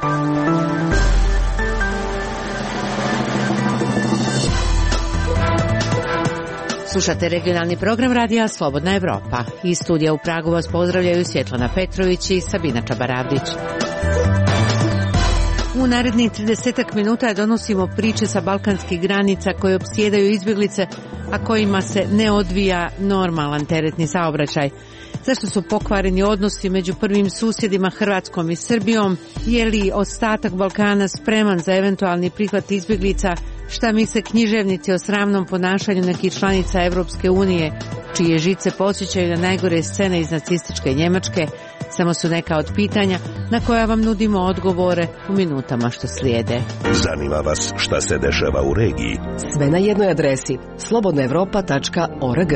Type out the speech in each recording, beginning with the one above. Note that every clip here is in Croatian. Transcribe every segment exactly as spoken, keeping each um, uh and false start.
Slušate regionalni program radija Slobodna Evropa. Iz studija u Pragu vas pozdravljaju Svjetlana Petrović i Sabina Čabaravdić. U narednih tridesetak minuta donosimo priče sa balkanskih granica koje opsjedaju izbjeglice, a kojima se ne odvija normalan teretni saobraćaj. Zašto su pokvareni odnosi među prvim susjedima Hrvatskom i Srbijom? Je li ostatak Balkana spreman za eventualni prihvat izbjeglica? Šta misle književnici o sramnom ponašanju nekih članica Evropske unije, čije žice podsjećaju na najgore scene iz nacističke Njemačke? Samo su neka od pitanja na koja vam nudimo odgovore u minutama što slijede. Zanima vas šta se dešava u regiji? Sve na jednoj adresi slobodna evropa tačka org.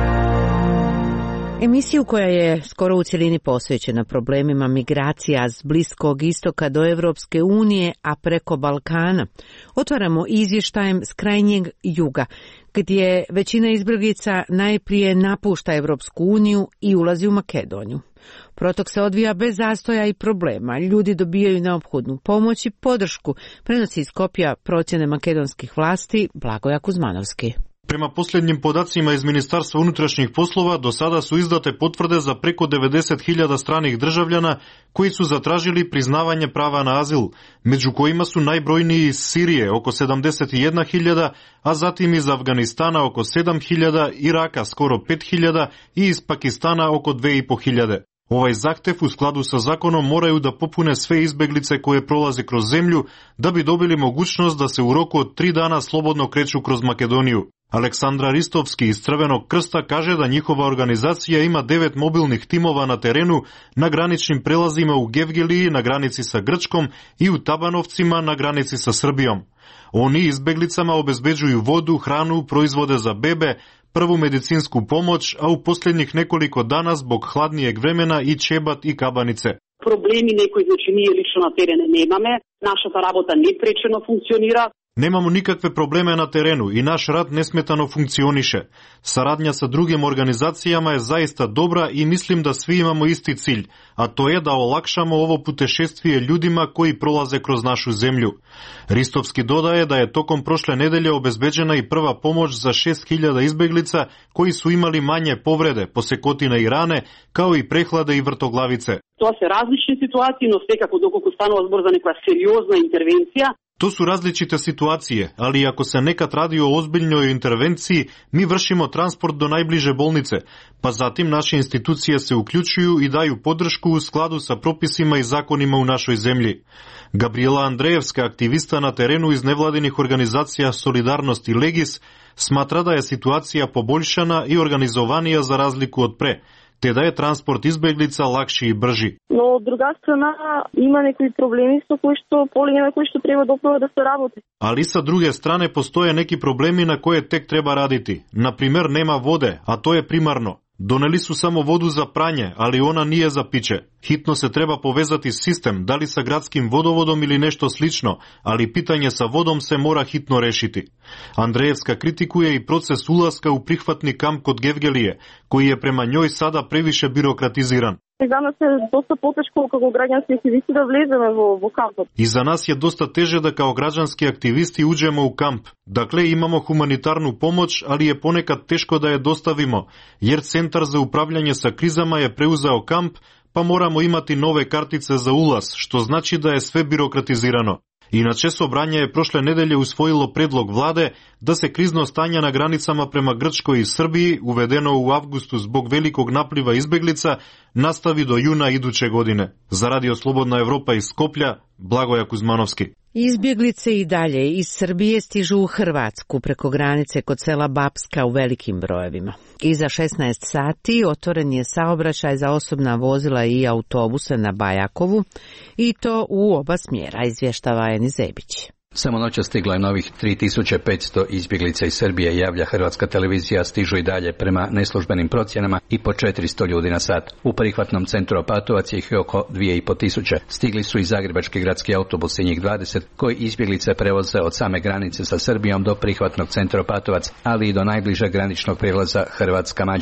Emisiju koja je skoro u cjelini posvećena problemima migracija s Bliskog istoka do Evropske unije, a preko Balkana, otvaramo izvještajem s krajnjeg juga, gdje većina izbjeglica najprije napušta Evropsku uniju i ulazi u Makedoniju. Protok se odvija bez zastoja i problema. Ljudi dobijaju neophodnu pomoć i podršku, prenosi iz Skopja procjene makedonskih vlasti Blagoja Kuzmanovski. Prema posljednjim podacima iz Ministarstva unutrašnjih poslova, do sada su izdate potvrde za preko devedeset hiljada stranih državljana koji su zatražili priznavanje prava na azil, među kojima su najbrojniji iz Sirije oko sedamdeset jedna hiljada, a zatim iz Afganistana oko sedam hiljada, Iraka skoro pet hiljada i iz Pakistana oko dve i po hiljade. Ovaj zahtev u skladu sa zakonom moraju da popune sve izbjeglice koje prolaze kroz zemlju da bi dobili mogućnost da se u roku od tri dana slobodno kreću kroz Makedoniju. Aleksandra Ristovski iz Crvenog krsta kaže da njihova organizacija ima devet mobilnih timova na terenu na graničnim prelazima u Gevgeliji na granici sa Grčkom i u Tabanovcima na granici sa Srbijom. Oni izbjeglicama obezbeđuju vodu, hranu, proizvode za bebe, prvu medicinsku pomoć, a u posljednjih nekoliko dana zbog hladnijeg vremena i čebat i kabanice. Problemi nekoj, znači nije lično na terene nemame, naša ta rabota neprečeno funkcionira. Nemamo nikakve probleme na terenu i naš rad nesmetano funkcioniše. Saradnja sa drugim organizacijama je zaista dobra i mislim da svi imamo isti cilj, a to je da olakšamo ovo putešestvije ljudima koji prolaze kroz našu zemlju. Ristovski dodaje da je tokom prošle nedelje obezbeđena i prva pomoć za šest hiljada izbjeglica koji su imali manje povrede, posekotine i rane, kao i prehlade i vrtoglavice. To se različne situacije, no svekako dokoliko stanova zbor za neka seriozna intervencija. To su različite situacije, ali ako se nekad radi o ozbiljnoj intervenciji, mi vršimo transport do najbliže bolnice, pa zatim naše institucije se uključuju i daju podršku u skladu sa propisima i zakonima u našoj zemlji. Gabriela Andrejevska, aktivista na terenu iz nevladinih organizacija Solidarnost i Legis, smatra da je situacija poboljšana i organizovanija za razliku od pre, te da je transport izbjeglica lakši i brži. No, od druga strana ima neki problemi sa koji što polinjama koji što treba dopravo da se raboti. Ali sa druge strane postoje neki problemi na koje tek treba raditi. Na primjer, nema vode, a to je primarno. Doneli su samo vodu za pranje, ali ona nije za piće. Hitno se treba povezati s sistem, da li sa gradskim vodovodom ili nešto slično, ali pitanje sa vodom se mora hitno rešiti. Andrejevska kritikuje i proces ulaska u prihvatni kamp kod Gevgelije, koji je prema njoj sada previše birokratiziran. За нас е доста потешко како граѓански активисти да влеземе во, во кампот. И за нас е доста теже да као граѓански активисти уđemo у камп. Дакле имамо хуманитарну помоć, али е понекад тешко да ја доставимо, jer Centar za upravljanje sa krizama je preuzeo kamp, pa moramo imati nove kartice za ulaz, što znači da je sve birokratizirano. Inače, Sobranje je prošle nedelje usvojilo predlog vlade da se krizno stanje na granicama prema Grčkoj i Srbiji, uvedeno u avgustu zbog velikog napliva izbeglica, nastavi do juna iduće godine. Za Radio Slobodna Evropa iz Skoplja, Blagoja Kuzmanovski. Izbjeglice i dalje iz Srbije stižu u Hrvatsku preko granice kod sela Bapska u velikim brojevima. Iza šesnaest sati otvoren je saobraćaj za osobna vozila i autobuse na Bajakovu i to u oba smjera, izvještava Eni Zebić. Samo noća stigla je novih tri tisuće petsto izbjeglica iz Srbije, javlja Hrvatska televizija, stižu i dalje prema neslužbenim procjenama i po četiristo ljudi na sat. U prihvatnom centru Opatovac ih je oko dvije i po tisuće. Stigli su i zagrebački gradski autobusi, njih dvadeset, koji izbjeglice prevoze od same granice sa Srbijom do prihvatnog centra Opatovac, ali i do najbližeg graničnog prijelaza Hrvatska-Mađarska.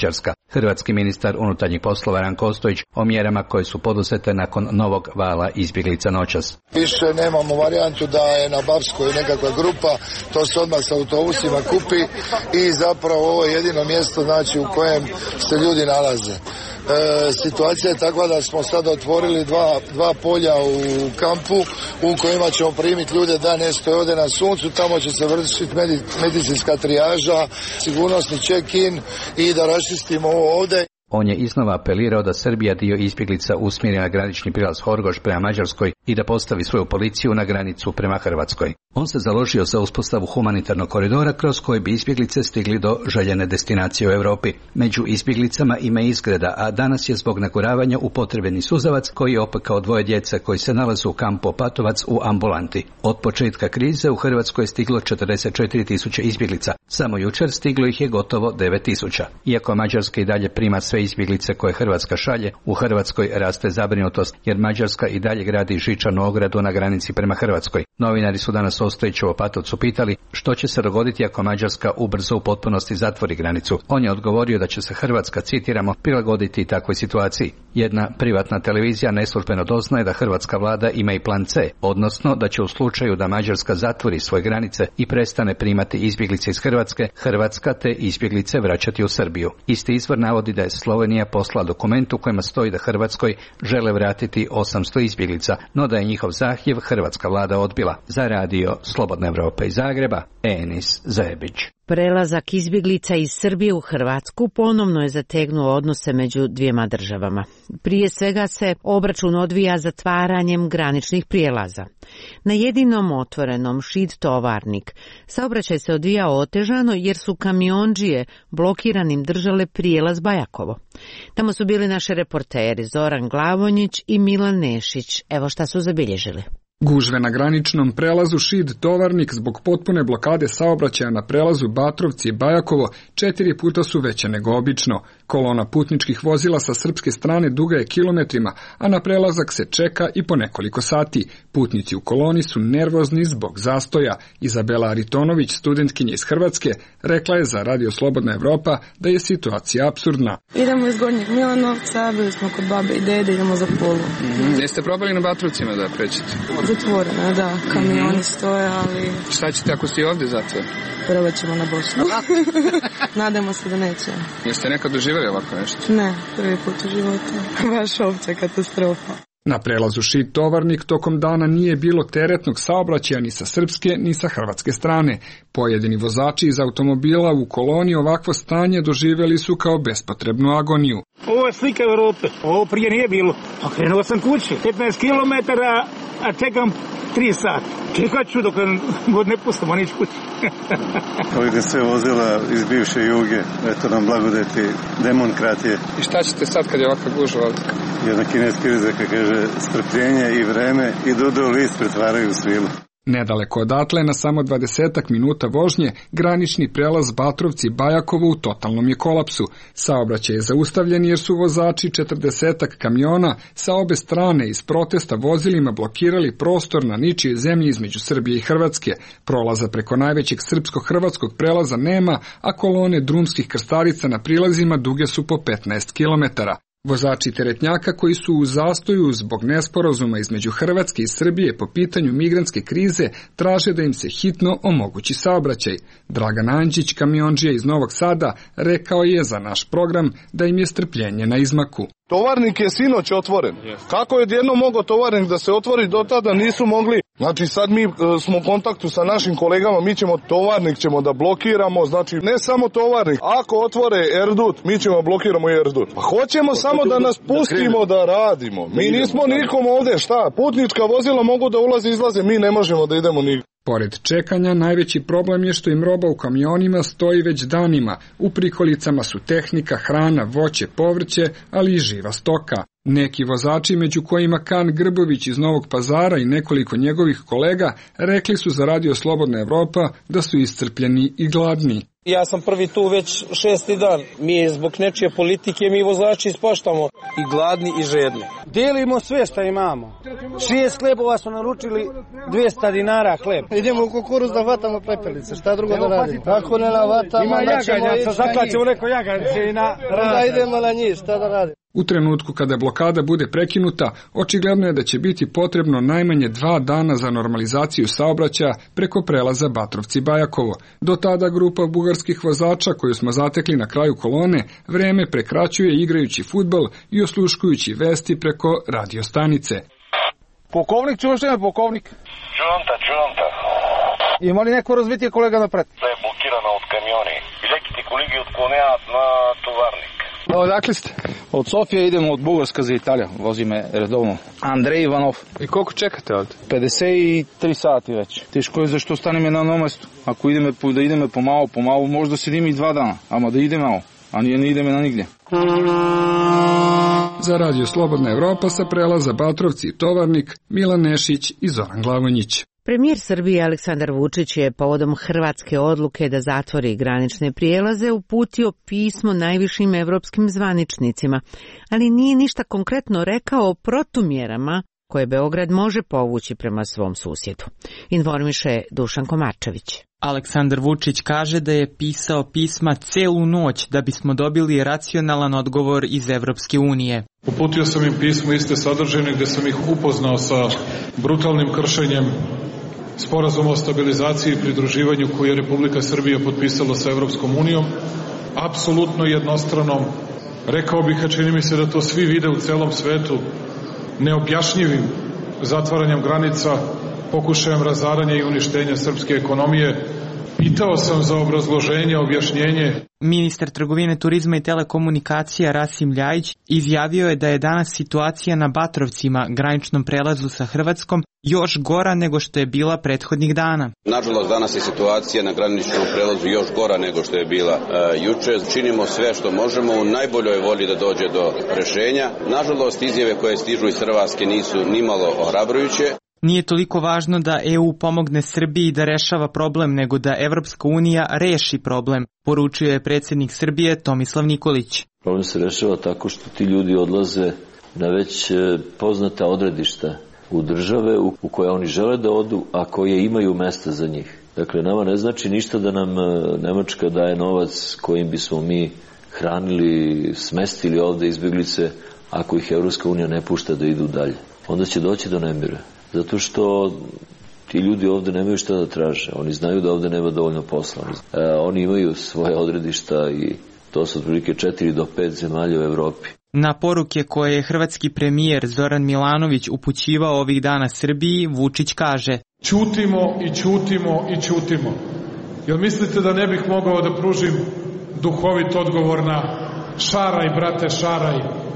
hrvatski ministar unutarnjih poslova Ranko Ostojić o mjerama koje su poduzete nakon novog vala izbjeglica noćas. Više nemamo varijantu da je na Bapskoj nekakva grupa, to se odmah s autobusima kupi i zapravo ovo je jedino mjesto znači u kojem se ljudi nalaze. E, situacija je takva da smo sada otvorili dva, dva polja u kampu u kojima ćemo primiti ljude da ne stoje ovdje na suncu, tamo će se vršiti medicinska trijaža, sigurnosni check-in i da raščistimo ovo ovdje. On je iznova apelirao da Srbija dio izbjeglica usmjeri na granični prijelaz Horgoš prema Mađarskoj i da postavi svoju policiju na granicu prema Hrvatskoj. On se založio za uspostavu humanitarnog koridora kroz koji bi izbjeglice stigli do željene destinacije u Europi. Među izbjeglicama ima Izgreda, a danas je zbog naguravanja upotrebljeni suzavac koji je opekao dvoje djece koji se nalaze u kampu Opatovac u ambulanti. Od početka krize u Hrvatskoj je stiglo četrdeset četiri tisuće izbjeglica. Samo jučer stiglo ih je gotovo devet tisuća. Iako Mađarska i dalje prima sve izbjeglice koje Hrvatska šalje, u Hrvatskoj raste zabrinutost jer Mađarska i dalje gradi žičanu ogradu na granici prema Hrvatskoj. Novinari su danas Ostojića u Opatovcu pitali što će se dogoditi ako Mađarska ubrzo u potpunosti zatvori granicu. On je odgovorio da će se Hrvatska, citiramo, prilagoditi takvoj situaciji. Jedna privatna televizija neslužbeno doznaje da hrvatska vlada ima i plan C, odnosno da će u slučaju da Mađarska zatvori svoje granice i prestane primati izbjeglice iz Hrvatske, Hrvatska te izbjeglice vraćati u Srbiju. Isti izvor navodi da je Slovenija poslala dokument u kojima stoji da Hrvatskoj žele vratiti osamsto izbjeglica, no da je njihov zahtjev hrvatska vlada odbila. Za radio Slobodna Evropa iz Zagreba, Enis Zebić. Prelazak izbjeglica iz Srbije u Hrvatsku ponovno je zategnuo odnose među dvijema državama. Prije svega se obračun odvija zatvaranjem graničnih prijelaza. Na jedinom otvorenom Šid Tovarnik saobraćaj se odvija otežano jer su kamiondžije blokiranim držale prijelaz Bajakovo. Tamo su bili naši reporteri Zoran Glavonjić i Milan Nešić. Evo šta su zabilježili. Gužve na graničnom prelazu Šid Tovarnik zbog potpune blokade saobraćaja na prelazu Batrovci i Bajakovo četiri puta su veće nego obično. Kolona putničkih vozila sa srpske strane duga je kilometrima, a na prelazak se čeka i po nekoliko sati. Putnici u koloni su nervozni zbog zastoja. Izabela Aritonović, studentkinja iz Hrvatske, rekla je za Radio Slobodna Evropa da je situacija apsurdna. Idemo iz Gornjeg Milanovca, bili smo kod babe i dede, idemo za Pulu. Mm-hmm. Jeste probali na Batrovcima da prećete? Zatvoreno, da, kamioni mm-hmm. stoje, ali... Šta ćete ako ste ovdje zatvor? Prvo ćemo na Bosnu. Nadamo se da neće. Jeste nekad doživjeli ovako nešto? Ne, prvi put u životu. Baš opća katastrofa. Na prelazu Šid Tovarnik tokom dana nije bilo teretnog saobraćaja ni sa srpske ni sa hrvatske strane. Pojedini vozači iz automobila u koloni ovakvo stanje doživjeli su kao bespotrebnu agoniju. Ovo je slika Europe. Ovo prije nije bilo. Okrenuo sam kući. petnaest kilometara, a čekam tri sata. Čekat ću dok god ne pustimo nić kući. Ovdje sve vozila iz bivše Juge. Eto nam blagodeti demokratije. I šta ćete sad kad je ovakva gužva ovdje? Jedna kineska izreka kaže strpljenje i vreme i dodao list pretvaraju u svilu. Nedaleko odatle, na samo dvadesetak minuta vožnje, granični prelaz Batrovci Bajakovo u totalnom je kolapsu. Saobraćaj je zaustavljen jer su vozači četrdesetak kamiona sa obe strane iz protesta vozilima blokirali prostor na ničijoj zemlji između Srbije i Hrvatske. Prolaza preko najvećeg srpsko-hrvatskog prelaza nema, a kolone drumskih krstarica na prilazima duge su po petnaest kilometara. Vozači teretnjaka koji su u zastoju zbog nesporazuma između Hrvatske i Srbije po pitanju migrantske krize traže da im se hitno omogući saobraćaj. Dragan Anđić, kamiondžija iz Novog Sada, rekao je za naš program da im je strpljenje na izmaku. Tovarnik je sinoć otvoren. Kako je jedno mogao tovarnik da se otvori, do tada nisu mogli. Znači sad mi e, smo u kontaktu sa našim kolegama, mi ćemo tovarnik ćemo da blokiramo, znači ne samo tovarnik. Ako otvore Erdut, mi ćemo blokiramo i Erdut. Pa hoćemo samo da nas pustimo da radimo. Mi nismo nikom ovdje, šta? Putnička vozila mogu da ulaze i izlaze, mi ne možemo da idemo nigdje. Pored čekanja, najveći problem je što im roba u kamionima stoji već danima. U prikolicama su tehnika, hrana, voće, povrće, ali i živa stoka. Neki vozači, među kojima Kan Grbović iz Novog Pazara i nekoliko njegovih kolega, rekli su za Radio Slobodna Evropa da su iscrpljeni i gladni. Ja sam prvi tu već šesti dan. Mi zbog nečije politike, mi vozači ispaštamo i gladni i žedni. Delimo sve što imamo. Šest hlebova smo naručili, dvesta dinara hleb. Idemo u kukuruz da vatamo pepelice, šta drugo da radimo? Kako ne navatamo, ima jaganjaca, zakaćemo neko jaganjce i na da idemo na njih, šta da radimo? U trenutku kada blokada bude prekinuta, očigledno je da će biti potrebno najmanje dva dana za normalizaciju saobraćaja preko prelaza Batrovci-Bajakovo. Do tada grupa bugarskih vozača koju smo zatekli na kraju kolone vreme prekraćuje igrajući fudbal i osluškujući vesti preko radiostanice. Pukovnik, čuvaš ime pukovnik? Čuvam ta, čuvam ta. Ima li neko razvitije kolega napred? Da je blokirano od kamioni. Biлеките колеги отклоняват на товарник. Odakle ste? Od Sofije idemo od Bugarska za Italiju. Vozi me redovno. Andrej Ivanov. I koliko čekate ovdje? pedeset tri sati već. Teško je zašto ostanem na jednom mestu. Ako ideme, da ideme pomalo, pomalo, možda sedim i dva dana. Ama da ide malo. A nije ne ideme na nigdje. Za Radio Slobodna Evropa sa prelaza Batrovci i Tovarnik, Milan Nešić i Zoran Glavonjić. Premijer Srbije Aleksandar Vučić je povodom hrvatske odluke da zatvori granične prijelaze uputio pismo najvišim evropskim zvaničnicima, ali nije ništa konkretno rekao o protumjerama koje Beograd može povući prema svom susjedu. Informiše Dušan Komarčević. Aleksandar Vučić kaže da je pisao pisma celu noć da bismo dobili racionalan odgovor iz Evropske unije. Uputio sam im pismo iste sadržine gde sam ih upoznao sa brutalnim kršenjem Sporazuma o stabilizaciji i pridruživanju koji je Republika Srbija potpisala sa Evropskom unijom, apsolutno jednostranom, rekao bih, a čini mi se da to svi vide u celom svetu, neobjašnjivim zatvaranjem granica, pokušajem razaranja i uništenja srpske ekonomije. Pitao sam za obrazloženje, objašnjenje. Ministar trgovine, turizma i telekomunikacija Rasim Ljajić izjavio je da je danas situacija na Batrovcima, graničnom prelazu sa Hrvatskom, još gora nego što je bila prethodnih dana. Nažalost, danas je situacija na graničnom prelazu još gora nego što je bila uh, juče. Činimo sve što možemo u najboljoj volji da dođe do rešenja. Nažalost, izjave koje stižu iz Hrvatske nisu nimalo ohrabrujuće. Nije toliko važno da E U pomogne Srbiji da rešava problem, nego da Evropska unija reši problem, poručio je predsjednik Srbije Tomislav Nikolić. Problem se rešava tako što ti ljudi odlaze na već poznata odredišta u države u koje oni žele da odu, a koje imaju mesta za njih. Dakle, nama ne znači ništa da nam Nemačka daje novac kojim bismo mi hranili, smestili ovde izbjeglice, ako ih Evropska unija ne pušta da idu dalje. Onda će doći do nemira. Zato što ti ljudi ovde nemaju šta da traže. Oni znaju da ovde nema dovoljno posla. E, oni imaju svoje odredišta i to su otprilike četiri do pet zemalja u Evropi. Na poruke koje je hrvatski premijer Zoran Milanović upućivao ovih dana Srbiji, Vučić kaže: Ćutimo i ćutimo i ćutimo. Jel mislite da ne bih mogao da pružim duhovit odgovor na šaraj, brate, šaraj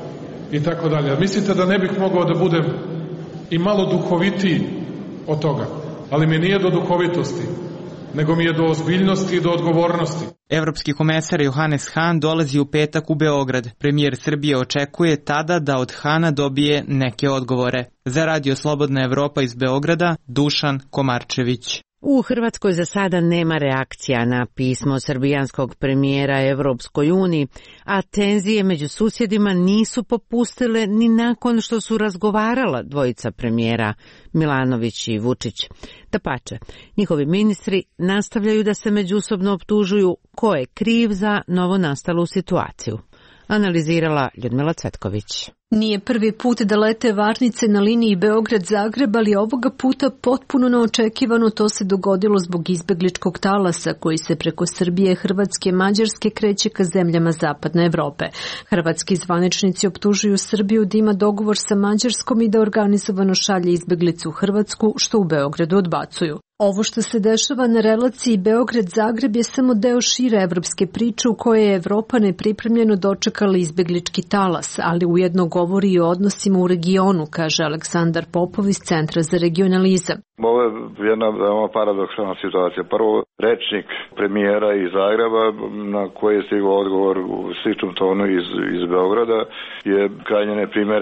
i tako dalje? Mislite da ne bih mogao da budem i malo duhovitiji od toga, ali mi nije do duhovitosti, nego mi je do ozbiljnosti i do odgovornosti. Evropski komesar Johannes Hahn dolazi u petak u Beograd. Premijer Srbije očekuje tada da od Hana dobije neke odgovore. Za Radio Slobodna Evropa iz Beograda, Dušan Komarčević. U Hrvatskoj za sada nema reakcija na pismo srbijanskog premijera Evropskoj uniji, a tenzije među susjedima nisu popustile ni nakon što su razgovarala dvojica premijera Milanović i Vučić. Dapače, njihovi ministri nastavljaju da se međusobno optužuju ko je kriv za novonastalu situaciju. Analizirala Ljudmila Cvetković. Nije prvi put da lete varnice na liniji Beograd-Zagreb, ali ovoga puta potpuno neočekivano to se dogodilo zbog izbegličkog talasa koji se preko Srbije, Hrvatske, Mađarske kreće ka zemljama Zapadne Evrope. Hrvatski zvaničnici optužuju Srbiju da ima dogovor sa Mađarskom i da organizovano šalje izbeglicu u Hrvatsku, što u Beogradu odbacuju. Ovo što se dešava na relaciji Beograd-Zagreb je samo deo šire evropske priče u kojoj je Evropa nepripremljeno dočekala izbeglički talas, ali ujedno govori i o odnosima u regionu, kaže Aleksandar Popov iz Centra za regionalizam. Ovo je jedna veoma paradoksalna situacija. Prvo, rečnik premijera iz Zagreba, na koji je stigao odgovor u sličnom tonu iz, iz Beograda, je krajnje neprimeren.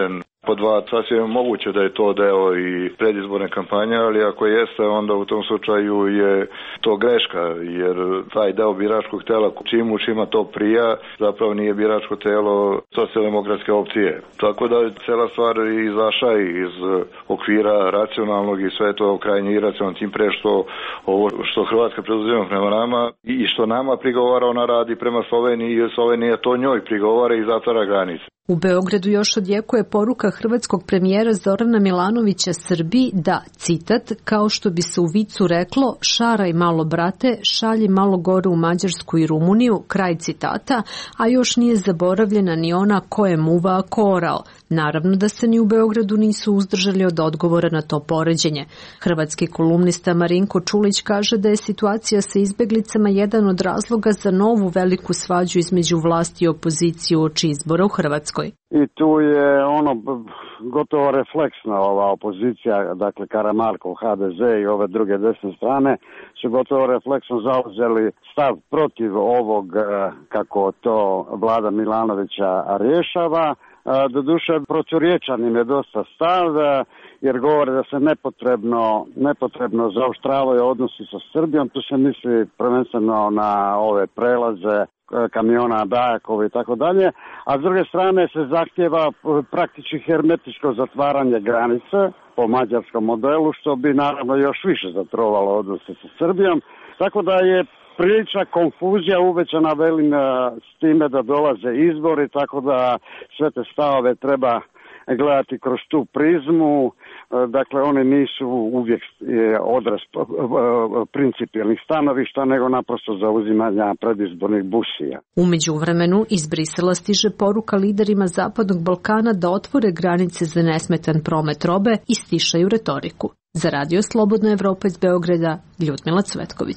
Po dva, sasvim je moguće da je to deo i predizborne kampanje, ali ako jeste, onda u tom slučaju je to greška, jer taj deo biračkog tela, čim u čima to prija, zapravo nije biračko telo socijaldemokratske opcije. Tako da je cela stvar izašla iz okvira racionalnog i sve to krajnje iracionalno, tim pre što ovo što Hrvatska preduzima prema nama i što nama prigovara, ona radi prema Sloveniji i Slovenija to njoj prigovara i zatvara granice. U Beogradu još odjekuje poruka hrvatskog premijera Zorana Milanovića Srbiji da, citat, kao što bi se u vicu reklo, šaraj malo brate, šalji malo gore u Mađarsku i Rumuniju, kraj citata, a još nije zaboravljena ni ona ko je muva ko orao. Naravno da se ni u Beogradu nisu uzdržali od odgovora na to poređenje. Hrvatski kolumnista Marinko Čulić kaže da je situacija sa izbeglicama jedan od razloga za novu veliku svađu između vlasti i opozicije uoči izbora u Hrvatskoj. I tu je ono gotovo refleksna ova opozicija, dakle Karamarko, ha de ze i ove druge desne strane su gotovo refleksno zauzeli stav protiv ovog kako to vlada Milanovića rješava. Doduše proturječan im je dosta stav, jer govore da se nepotrebno, nepotrebno zaoštravaju odnosi sa Srbijom. Tu se misli prvenstveno na ove prelaze kamiona Dajakovi i tako dalje, a s druge strane se zahtjeva praktički hermetičko zatvaranje granice po mađarskom modelu, što bi naravno još više zatrovalo odnose sa Srbijom, tako da je prilična konfuzija uvećana, velim, s time da dolaze izbori, tako da sve te stavove treba gledati kroz tu prizmu. Dakle, oni nisu uvijek odraz principijelnih stanovišta, nego naprosto zauzimanja predizbornih busija. U međuvremenu iz Brisela stiže poruka liderima Zapadnog Balkana da otvore granice za nesmetan promet robe i stišaju retoriku. Za Radio Slobodna Evropa iz Beograda, Ljudmila Cvetković.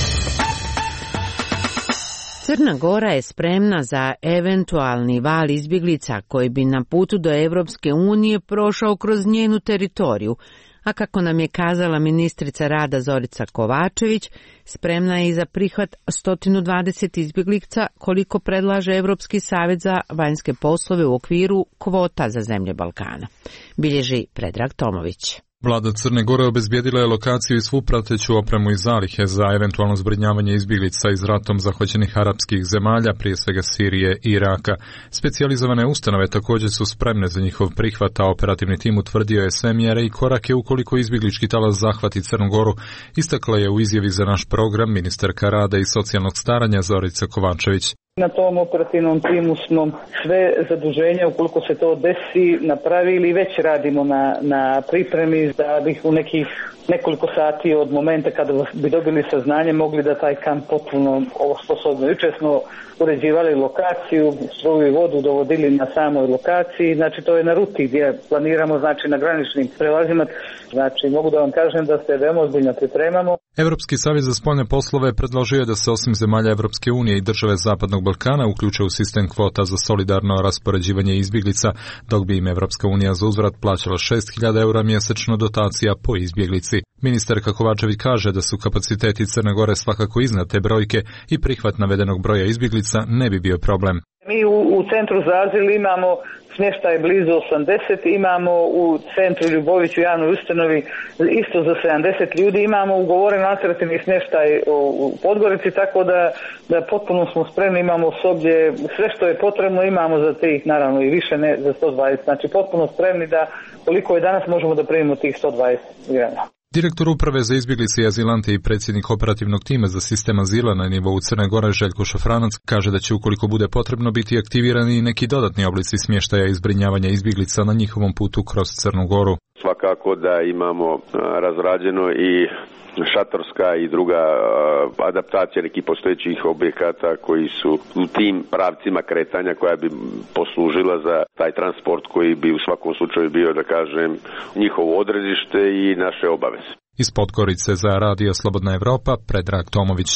Crna Gora je spremna za eventualni val izbjeglica koji bi na putu do Evropske unije prošao kroz njenu teritoriju, a kako nam je kazala ministrica rada Zorica Kovačević, spremna je i za prihvat sto dvadeset izbjeglica koliko predlaže Evropski savjet za vanjske poslove u okviru kvota za zemlje Balkana. Bilježi Predrag Tomović. Vlada Crne Gore obezbijedila je lokaciju i svu prateću opremu i zalihe za eventualno zbrinjavanje izbjeglica iz ratom zahvaćenih arapskih zemalja, prije svega Sirije i Iraka. Specijalizovane ustanove također su spremne za njihov prihvat, a operativni tim utvrdio je sve mjere i korake ukoliko izbjeglički talas zahvati Crnu Goru, istakla je u izjavi za naš program ministarka rada i socijalnog staranja Zorica Kovačević. Na tom operativnom timu smo sve zaduženja, ukoliko se to desi, napravili i već radimo na, na pripremi da bih u nekih nekoliko sati od momenta kada bi dobili saznanje mogli da taj kamp potpuno osposobno. Jučer smo uređivali lokaciju, struju i vodu dovodili na samoj lokaciji, znači to je na ruti gdje planiramo, znači na graničnim prelazima, znači mogu da vam kažem da se veoma ozbiljno pripremamo. Evropski savjet za spoljne poslove predložio je da se osim zemalja Evropske unije i države Zapadnog Balkana uključe u sistem kvota za solidarno raspoređivanje izbjeglica, dok bi im Evropska unija za uzvrat plaćala šest hiljada eura mjesečno dotacija po izbjeglici. Ministarka Kovačević kaže da su kapaciteti Crne Gore svakako iznad te brojke i prihvat navedenog broja izbjeglica ne bi bio problem. Mi u, u centru za azil imamo smještaj blizu osamdeset, imamo u centru Ljubović u javnoj ustanovi isto za sedamdeset ljudi, imamo ugovoren alternativni smještaj u Podgorici, tako da, da potpuno smo spremni, imamo osoblje, sve što je potrebno imamo za tih, naravno i više ne za sto dvadeset, znači potpuno spremni da koliko je danas možemo da primimo tih sto dvadeset grana. Direktor Uprave za izbjeglice i azilante i predsjednik operativnog tima za sistem azila na nivou Crne Gore Željko Šafranac kaže da će ukoliko bude potrebno biti aktivirani i neki dodatni oblici smještaja i zbrinjavanja izbjeglica na njihovom putu kroz Crnu Goru. Svakako da imamo razrađeno i šatorska i druga adaptacija nekih postojećih objekata koji su u tim pravcima kretanja koja bi poslužila za taj transport koji bi u svakom slučaju bio, da kažem, njihovo odredište i naše obaveze. Iz Podgorice za Radio Slobodna Evropa, Predrag Tomović.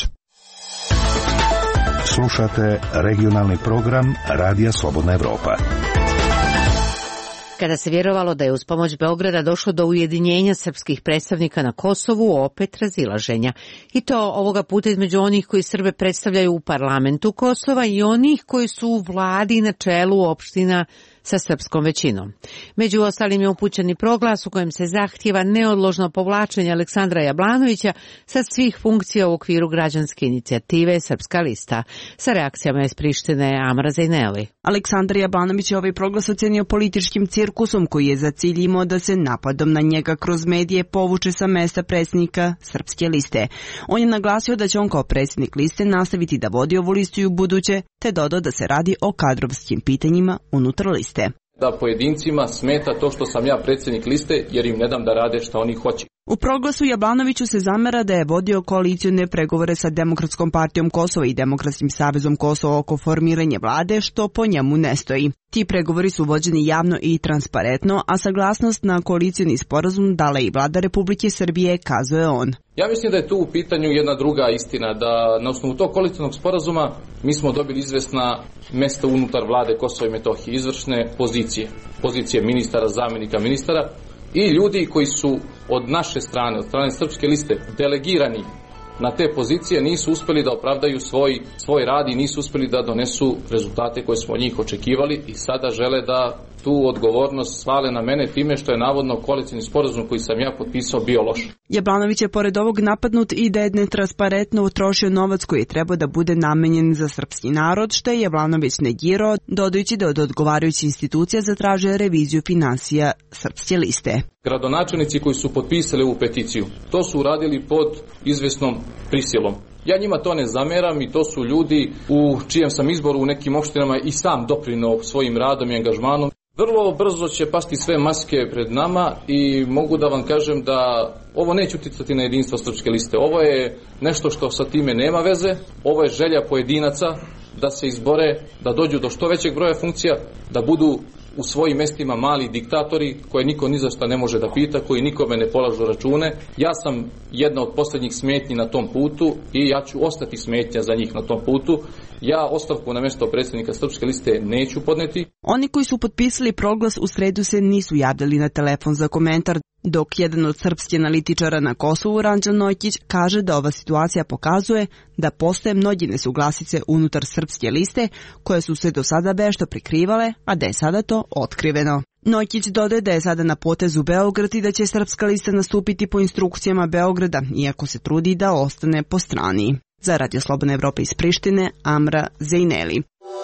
Slušate regionalni program Radija Slobodna Evropa. Kada se vjerovalo da je uz pomoć Beograda došlo do ujedinjenja srpskih predstavnika na Kosovu, opet razilaženja. I to ovoga puta između onih koji Srbe predstavljaju u parlamentu Kosova i onih koji su u vladi na čelu opština sa srpskom većinom. Među ostalim je upućen i proglas u kojem se zahtijeva neodložno povlačenje Aleksandra Jablanovića sa svih funkcija u okviru građanske inicijative Srpska lista. Sa reakcijama iz Prištine Amra Zejneli. Aleksandar Jablanović je ovaj proglas ocenio političkim cirkusom koji je za cilj imao da se napadom na njega kroz medije povuče sa mesta predsjednika Srpske liste. On je naglasio da će on kao predsjednik liste nastaviti da vodi ovu listu i u buduće, te dodao da se radi o kadrovskim pitanjima unutar liste. Da pojedincima smeta to što sam ja predsjednik liste jer im ne dam da rade što oni hoće. U proglasu Jablanoviću se zamera da je vodio koalicijone pregovore sa Demokratskom partijom Kosova i Demokratskim savezom Kosova oko formiranja vlade, što po njemu ne stoji. Ti pregovori su vođeni javno i transparentno, a saglasnost na koalicijni sporazum dala i vlada Republike Srbije, kazuje on. Ja mislim da je tu u pitanju jedna druga istina, da na osnovu tog koalicijnog sporazuma mi smo dobili izvesna mesta unutar vlade Kosova i Metohije, izvršne pozicije, pozicije ministara, zamjenika ministara i ljudi koji su od naše strane, od strane Srpske liste, delegirani na te pozicije, nisu uspjeli da opravdaju svoj, svoj rad i nisu uspjeli da donesu rezultate koje smo od njih očekivali i sada žele da tu odgovornost svale na mene time što je navodno koalicijni sporazum koji sam ja potpisao bio loš. Jablanović je pored ovog napadnut i da je netransparentno utrošio novac koji je trebao da bude namenjen za srpski narod, što je Jablanović negirao, dodajući da od odgovarajućih institucija zatraže reviziju financija Srpske liste. Gradonačelnici koji su potpisali ovu peticiju, to su uradili pod izvesnom prisilom. Ja njima to ne zameram i to su ljudi u čijem sam izboru u nekim opštinama i sam doprinao svojim radom i angažmanom. Vrlo brzo će pasti sve maske pred nama i mogu da vam kažem da ovo neće uticati na jedinstvo Srpske liste. Ovo je nešto što sa time nema veze, ovo je želja pojedinaca da se izbore, da dođu do što većeg broja funkcija, da budu u svojim mestima mali diktatori koje niko ni za šta ne može da pita, koji nikome ne polažu račune. Ja sam jedna od posljednjih smetnji na tom putu i ja ću ostati smetnja za njih na tom putu. Ja ostavku na mjesto predsjednika Srpske liste neću podneti. Oni koji su potpisali proglas u sredu se nisu javljali na telefon za komentar, dok jedan od srpskih analitičara na Kosovu, Ranđel Nojkić, kaže da ova situacija pokazuje da postoje mnogi nesuglasice unutar Srpske liste koje su se do sada vešto prikrivale, a da je sada to otkriveno. Nojkić dodaje da je sada na potezu Beograd i da će Srpska lista nastupiti po instrukcijama Beograda, iako se trudi da ostane po strani. Za Radio Slobodna Evropa iz Prištine, Amra Zejneli.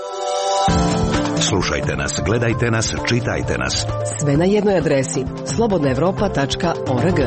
Slušajte nas, gledajte nas, čitajte nas. Sve na jednoj adresi slobodna evropa tačka org.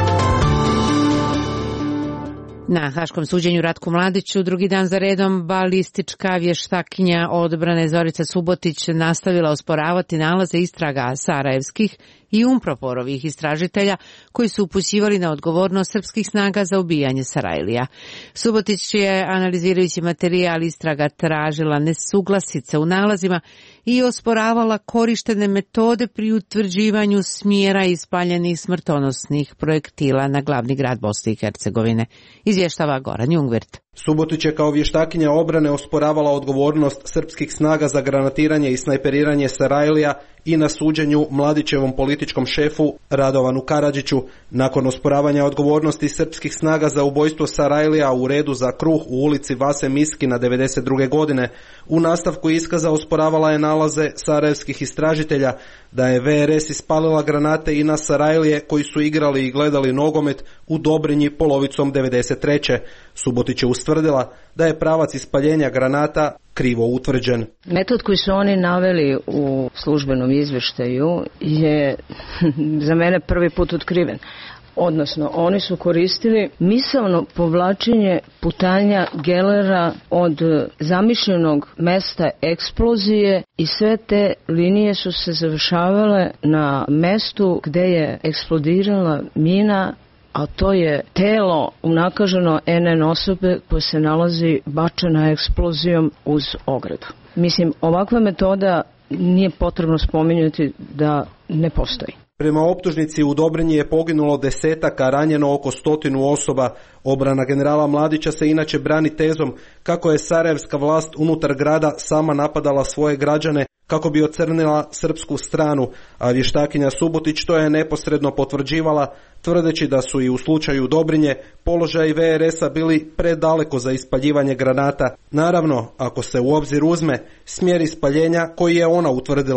Na haškom suđenju Ratku Mladiću drugi dan za redom balistička vještakinja odbrane Zorica Subotić nastavila osporavati nalaze istraga sarajevskih i Umproporovih istražitelja koji su upućivali na odgovornost srpskih snaga za ubijanje Sarajlija. Subotić je, analizirajući materijal istraga, tražila nesuglasice u nalazima i osporavala korištene metode pri utvrđivanju smjera ispaljenih smrtonosnih projektila na glavni grad Bosne i Hercegovine. Izvještava Goran Jungvirt. Subotić je kao vještakinja obrane osporavala odgovornost srpskih snaga za granatiranje i snajperiranje Sarajlija i na suđenju Mladićevom političkom šefu Radovanu Karadžiću nakon osporavanja odgovornosti srpskih snaga za ubojstvo Sarajlija u redu za kruh u ulici Vase Miskina devedeset druge godine. U nastavku iskaza osporavala je nalaze sarajevskih istražitelja da je V R S ispalila granate i na Sarajlije koji su igrali i gledali nogomet u Dobrinji polovicom devedeset treće. Subotić je ustvrdila da je pravac ispaljenja granata krivo utvrđen. Metod koji su oni naveli u službenom izvještaju je za mene prvi put otkriven. Odnosno, oni su koristili misaono povlačenje putanja gelera od zamišljenog mesta eksplozije i sve te linije su se završavale na mestu gde je eksplodirala mina, a to je telo unakaženo N N osobe koje se nalazi bačena eksplozijom uz ogradu. Mislim, ovakva metoda nije potrebno spominjati da ne postoji. Prema optužnici u Dobrinji je poginulo desetak, a ranjeno oko stotinu osoba. Obrana generala Mladića se inače brani tezom kako je sarajevska vlast unutar grada sama napadala svoje građane kako bi ocrnila srpsku stranu, a vještakinja Subotić to je neposredno potvrđivala, tvrdeći da su i u slučaju Dobrinje položaji V R S-a bili predaleko za ispaljivanje granata. Naravno, ako se u obzir uzme smjer ispaljenja koji je ona utvrdila.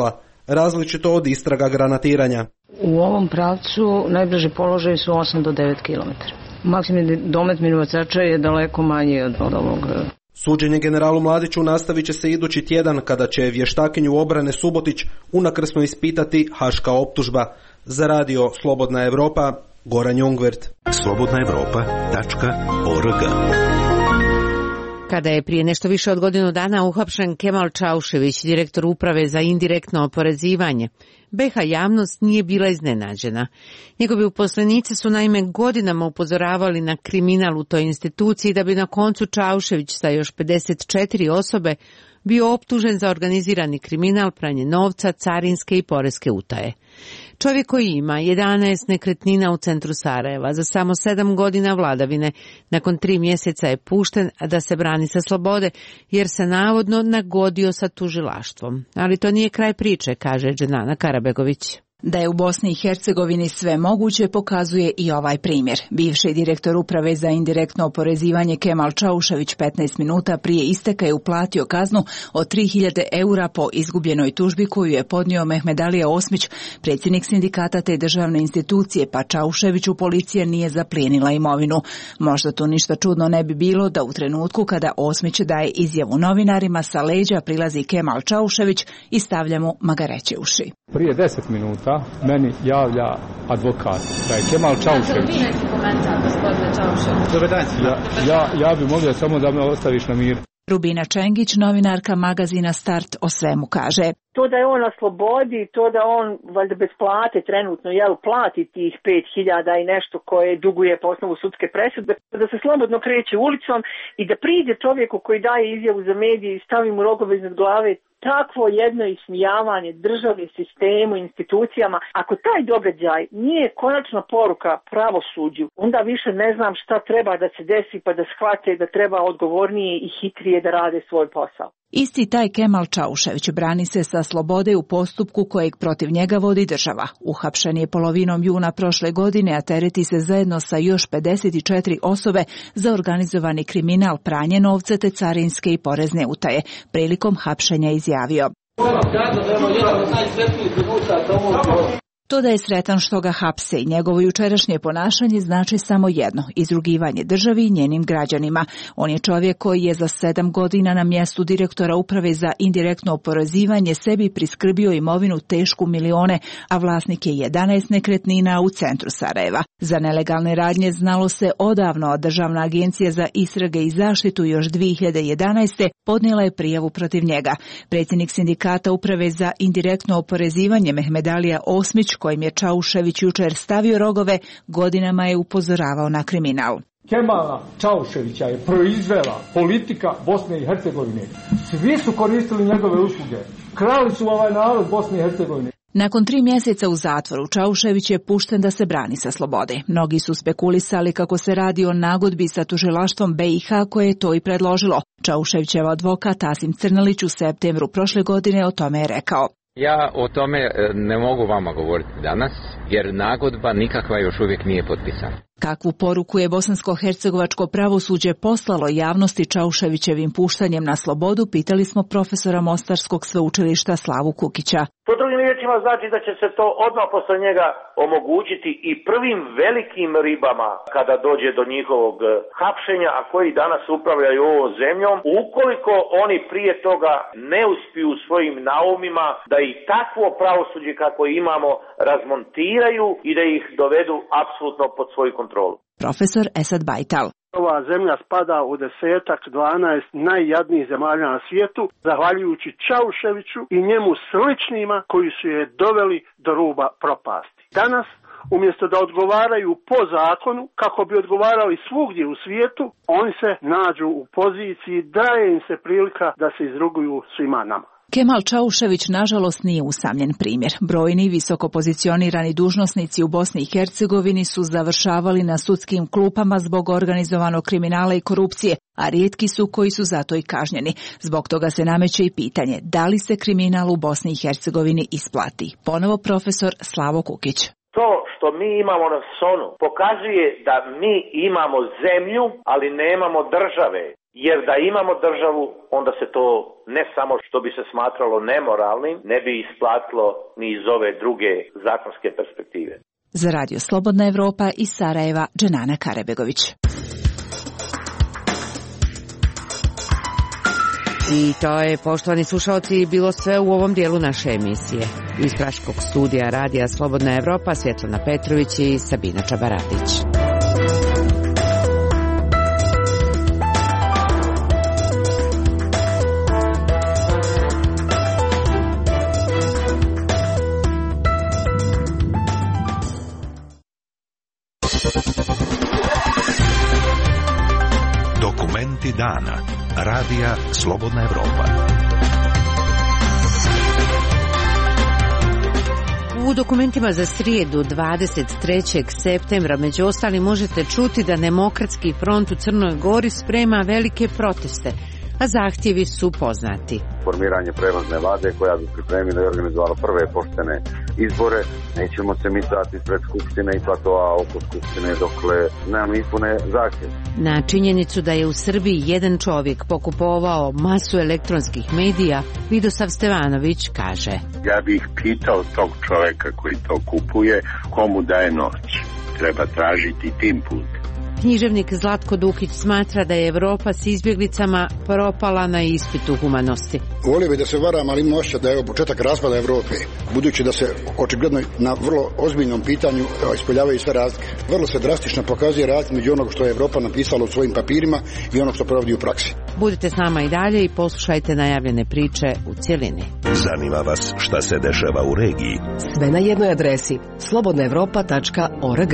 različito od istraga granatiranja. U ovom pravcu najbliži položaj su osam do devet kilometara. Maksimum domet minobacača je daleko manji od ovog. Suđenje generalu Mladiću nastavit će se idući tjedan kada će vještakinju obrane Subotić unakrsno ispitati haška optužba. Za radio Slobodna Evropa, Goran Jungvert. slobodna evropa tačka org. Kada je prije nešto više od godinu dana uhapšen Kemal Čaušević, direktor uprave za indirektno oporezivanje, be ha javnost nije bila iznenađena. Njegovi uposlenici su naime godinama upozoravali na kriminal u toj instituciji da bi na koncu Čaušević sa još pedeset četiri osobe bio optužen za organizirani kriminal, pranje novca, carinske i poreske utaje. Čovjek koji ima jedanaest nekretnina u centru Sarajeva za samo sedam godina vladavine, nakon tri mjeseca je pušten da se brani sa slobode, jer se navodno nagodio sa tužilaštvom. Ali to nije kraj priče, kaže Dženana Karabegović. Da je u Bosni i Hercegovini sve moguće pokazuje i ovaj primjer. Bivši direktor uprave za indirektno oporezivanje Kemal Čaušević petnaest minuta prije isteka je uplatio kaznu od tri hiljade eura po izgubljenoj tužbi koju je podnio Mehmedalija Osmić, predsjednik sindikata te državne institucije, pa Čauševiću policija nije zaplijenila imovinu. Možda tu ništa čudno ne bi bilo da u trenutku kada Osmić daje izjavu novinarima sa leđa prilazi Kemal Čaušević i stavlja mu magareće uši. Prije deset minuta meni javlja advokat da je Kemal Čaušević. Ja, ja, ja bi molio samo da me ostaviš na miru. Rubina Čengić, novinarka magazina Start, o svemu kaže. To da je on na slobodi, to da on valjda bez plate trenutno jel plati tih pet hiljada i nešto koje duguje po osnovu sudske presude, da se slobodno kreće ulicom i da priđe čovjeku koji daje izjavu za medije i stavi mu rogove iznad glave. Takvo jedno ismijavanje državi, sistemu, institucijama, ako taj događaj nije konačna poruka pravosuđu, onda više ne znam šta treba da se desi pa da shvate da treba odgovornije i hitrije da rade svoj posao. Isti taj Kemal Čaušević brani se sa slobode u postupku kojeg protiv njega vodi država. Uhapšen je polovinom juna prošle godine, a tereti se zajedno sa još pedeset četiri osobe za organizovani kriminal, pranje novca te carinske i porezne utaje. Prilikom hapšenja izjavio: To da je sretan što ga hapse i njegovo jučerašnje ponašanje znači samo jedno, izrugivanje državi i njenim građanima. On je čovjek koji je za sedam godina na mjestu direktora uprave za indirektno oporezivanje sebi priskrbio imovinu tešku milione, a vlasnik je jedanaest nekretnina u centru Sarajeva. Za nelegalne radnje znalo se odavno, a Državna agencija za istrage i zaštitu još dvije hiljade jedanaeste. podnijela je prijavu protiv njega. Predsjednik sindikata uprave za indirektno oporezivanje Mehmedalija Osmić, kojim je Čaušević jučer stavio rogove, godinama je upozoravao na kriminal. Kemala Čauševića je proizvela politika Bosne i Hercegovine. Svi su koristili njegove usluge. Krali su ovaj narod Bosne i Hercegovine. Nakon tri mjeseca u zatvoru, Čaušević je pušten da se brani sa slobode. Mnogi su spekulisali kako se radi o nagodbi sa tužilaštvom be i ha koje je to i predložilo. Čauševićev advokat Asim Crnalić u septembru prošle godine o tome je rekao: Ja o tome ne mogu vama govoriti danas, jer nagodba nikakva još uvijek nije potpisana. Kakvu poruku je bosansko-hercegovačko pravosuđe poslalo javnosti Čauševićevim puštanjem na slobodu, pitali smo profesora Mostarskog sveučilišta Slavu Kukića. To drugim riječima znači da će se to odmah posle njega omogućiti i prvim velikim ribama kada dođe do njihovog hapšenja, a koji danas upravljaju ovom zemljom, ukoliko oni prije toga ne uspiju svojim naumima da i takvo pravosuđe kako imamo razmontiraju i da ih dovedu apsolutno pod svoju kontrolu. Profesor Esad Bajtal. Ova zemlja spada u desetak, dvanaest najjadnijih zemalja na svijetu, zahvaljujući Čauševiću i njemu sličnima koji su je doveli do ruba propasti. Danas, umjesto da odgovaraju po zakonu, kako bi odgovarali svugdje u svijetu, oni se nađu u poziciji, daje im se prilika da se izruguju svima nama. Kemal Čaušević nažalost nije usamljen primjer. Brojni visoko pozicionirani dužnosnici u Bosni i Hercegovini su završavali na sudskim klupama zbog organizovanog kriminala i korupcije, a rijetki su koji su zato i kažnjeni. Zbog toga se nameće i pitanje da li se kriminal u Bosni i Hercegovini isplati. Ponovo profesor Slavo Kukić. To što mi imamo na Sonu pokazuje da mi imamo zemlju, ali nemamo države. Jer da imamo državu, onda se to ne samo što bi se smatralo nemoralnim, ne bi isplatilo ni iz ove druge zakonske perspektive. Za Radio Slobodna Evropa iz Sarajeva, Dženana Karebegović. I to je, poštovani slušalci, bilo sve u ovom dijelu naše emisije. Iz Praškog studija Radija Slobodna Evropa, Svjetlana Petrović i Sabina Čabaradić. Dokumenti dana. Radija Slobodna Evropa. U dokumentima za srijedu dvadeset trećeg septembra među ostalim možete čuti da Demokratski front u Crnoj Gori sprema velike proteste, a zahtjevi su poznati. Formiranje prelazne vlade koja bi pripremila i organizovala prve poštene izbore. Nećemo se mi stati pred Skupštine i platoa oko Skupštine dokle nam ispune zahtjev. Na činjenicu da je u Srbiji jedan čovjek pokupovao masu elektronskih medija, Vidosav Stevanović kaže: Ja bih pitao tog čovjeka koji to kupuje, komu daje noć. Treba tražiti tim put. Književnik Zlatko Dukić smatra da je Evropa s izbjeglicama propala na ispitu humanosti. Volio bi da se varam, ali imam osjećaj da je ovo početak raspada Evrope, budući da se očigledno na vrlo ozbiljnom pitanju ispoljavaju sve razlike. Vrlo se drastično pokazuje razlika među onog što je Evropa napisala u svojim papirima i onog što provodi u praksi. Budite s nama i dalje i poslušajte najavljene priče u cjelini. Zanima vas šta se dešava u regiji? Sve na jednoj adresi slobodna evropa tačka org.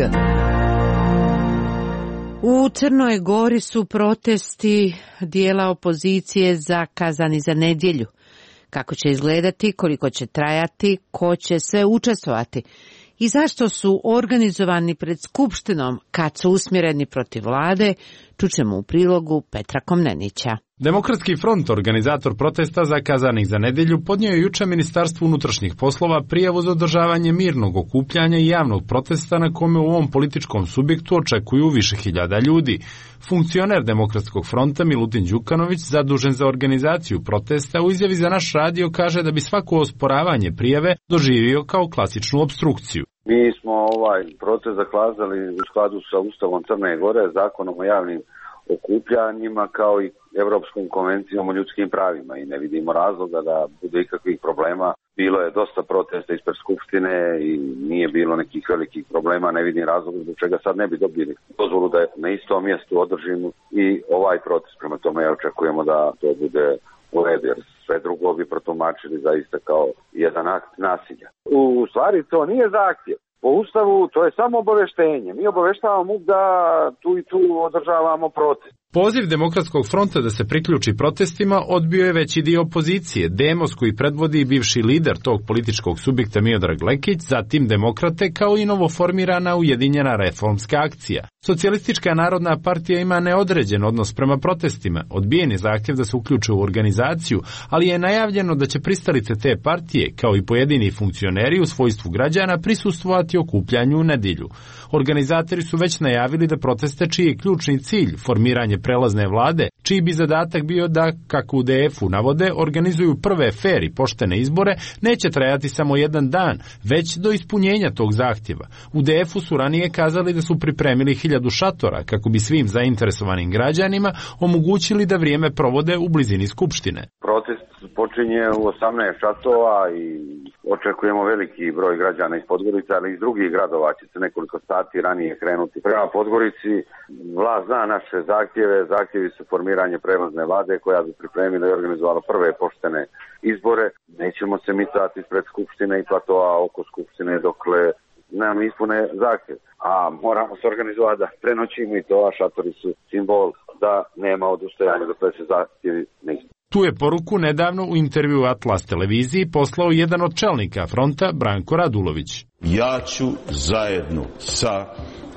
U Crnoj Gori su protesti dijela opozicije zakazani za nedjelju. Kako će izgledati, koliko će trajati, ko će sve učestvovati i zašto su organizovani pred Skupštinom kad su usmjereni protiv vlade, čućemo u prilogu Petra Komnenića. Demokratski front, organizator protesta zakazanih za nedjelju, podnio je juče Ministarstvu unutrašnjih poslova prijavu za održavanje mirnog okupljanja i javnog protesta na kome u ovom političkom subjektu očekuju više hiljada ljudi. Funkcioner Demokratskog fronta Milutin Đukanović, zadužen za organizaciju protesta, u izjavi za naš radio kaže da bi svako osporavanje prijave doživio kao klasičnu opstrukciju. Mi smo ovaj protest zakazali u skladu sa Ustavom Crne Gore, zakonom o javnim okupljanjima kao i Evropskom konvencijom o ljudskim pravima i ne vidimo razloga da bude ikakvih problema. Bilo je dosta protesta ispred Skupštine i nije bilo nekih velikih problema, ne vidim razloga zbog čega sad ne bi dobili dozvolu da na istom mjestu održimo i ovaj protest. Prema tome ja očekujemo da to bude u redu, jer sve drugo bi protumačili zaista kao jedan akt nasilja. U stvari to nije zahtjev. Po Ustavu to je samo obaveštenje. Mi obaveštavamo da tu i tu održavamo protest. Poziv Demokratskog fronta da se priključi protestima odbio je veći dio opozicije. Demos koji predvodi bivši lider tog političkog subjekta Miodrag Lekić, zatim Demokrate kao i novoformirana Ujedinjena reformska akcija. Socijalistička narodna partija ima neodređen odnos prema protestima. Odbijen je zahtjev da se uključe u organizaciju, ali je najavljeno da će pristalice te partije, kao i pojedini funkcioneri u svojstvu građana, prisustvovati okupljanju u nedjelju. Organizatori su već najavili da proteste čiji je ključni cilj formiranje prelazne vlade, čiji bi zadatak bio da, kako u D F-u navode, organizuju prve fer i poštene izbore, neće trajati samo jedan dan, već do ispunjenja tog zahtjeva. U D F-u su ranije kazali da su pripremili hiljadu šatora kako bi svim zainteresovanim građanima omogućili da vrijeme provode u blizini Skupštine. Protest počinje u osamnaest časova i očekujemo veliki broj građana iz Podgorice, ali iz drugih gradova će se nekoliko sati ranije krenuti prema Podgorici. Vlast zna naše zahtjeve, zahtjevi su formiranje prelazne vlade koja bi pripremila i organizovala prve poštene izbore. Nećemo se micati ispred Skupštine i platoa oko Skupštine dokle nam ispune zahtjev. A moramo se organizovati da prenoćimo i to, a šatori su simbol da nema odustajanja dokle se zahtjevi ne ispune. Tu je poruku nedavno u intervju Atlas televiziji poslao jedan od čelnika fronta, Branko Radulović. Ja ću zajedno sa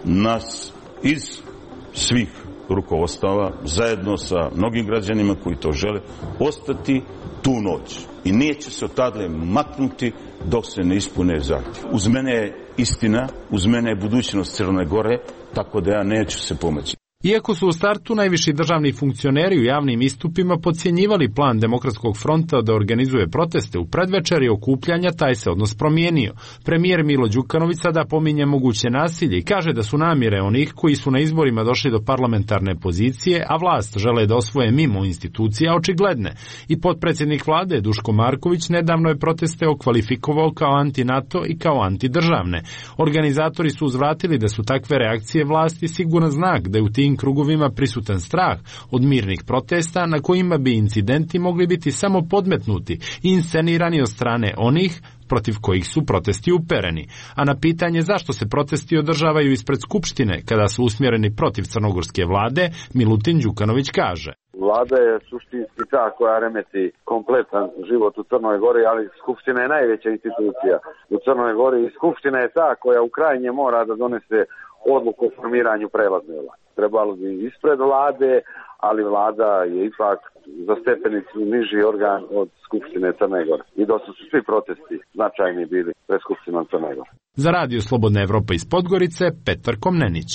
nas iz svih rukovodstava, zajedno sa mnogim građanima koji to žele, ostati tu noć. I neće se odadle maknuti dok se ne ispune zahtjev. Uz mene je istina, uz mene je budućnost Crne Gore, tako da ja neću se pomoći. Iako su u startu najviši državni funkcioneri u javnim istupima podcjenjivali plan Demokratskog fronta da organizuje proteste u predvečeri okupljanja, taj se odnos promijenio. Premijer Milo Đukanović sada pominje moguće nasilje i kaže da su namjere onih koji su na izborima došli do parlamentarne pozicije, a vlast žele da osvoje mimo institucija, očigledne. I potpredsjednik vlade Duško Marković nedavno je proteste okvalifikovao kao anti-NATO i kao antidržavne. Organizatori su uzvratili da su takve reakcije vlasti siguran znak da je u tim krugovima prisutan strah od mirnih protesta na kojima bi incidenti mogli biti samo podmetnuti i inscenirani od strane onih protiv kojih su protesti upereni. A na pitanje zašto se protesti održavaju ispred Skupštine kada su usmjereni protiv crnogorske vlade, Milutin Đukanović kaže: Vlada je suštinski ta koja remeti kompletan život u Crnoj Gori, ali Skupština je najveća institucija u Crnoj Gori i Skupština je ta koja u krajnje mora da donese odluku o formiranju prelazne vlasti. Trebalo bi ispred vlade, ali vlada je ipak za stepenicu niži organ od Skupštine Crne Gore. I dosta su svi protesti značajni bili pred Skupštinom Crne Gore. Za Radio Slobodna Evropa iz Podgorice, Petar Komnenić.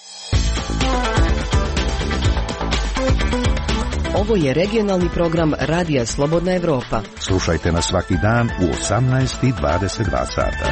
Ovo je regionalni program Radija Slobodna Evropa. Slušajte nas svaki dan u osamnaest i dvadeset dva sata.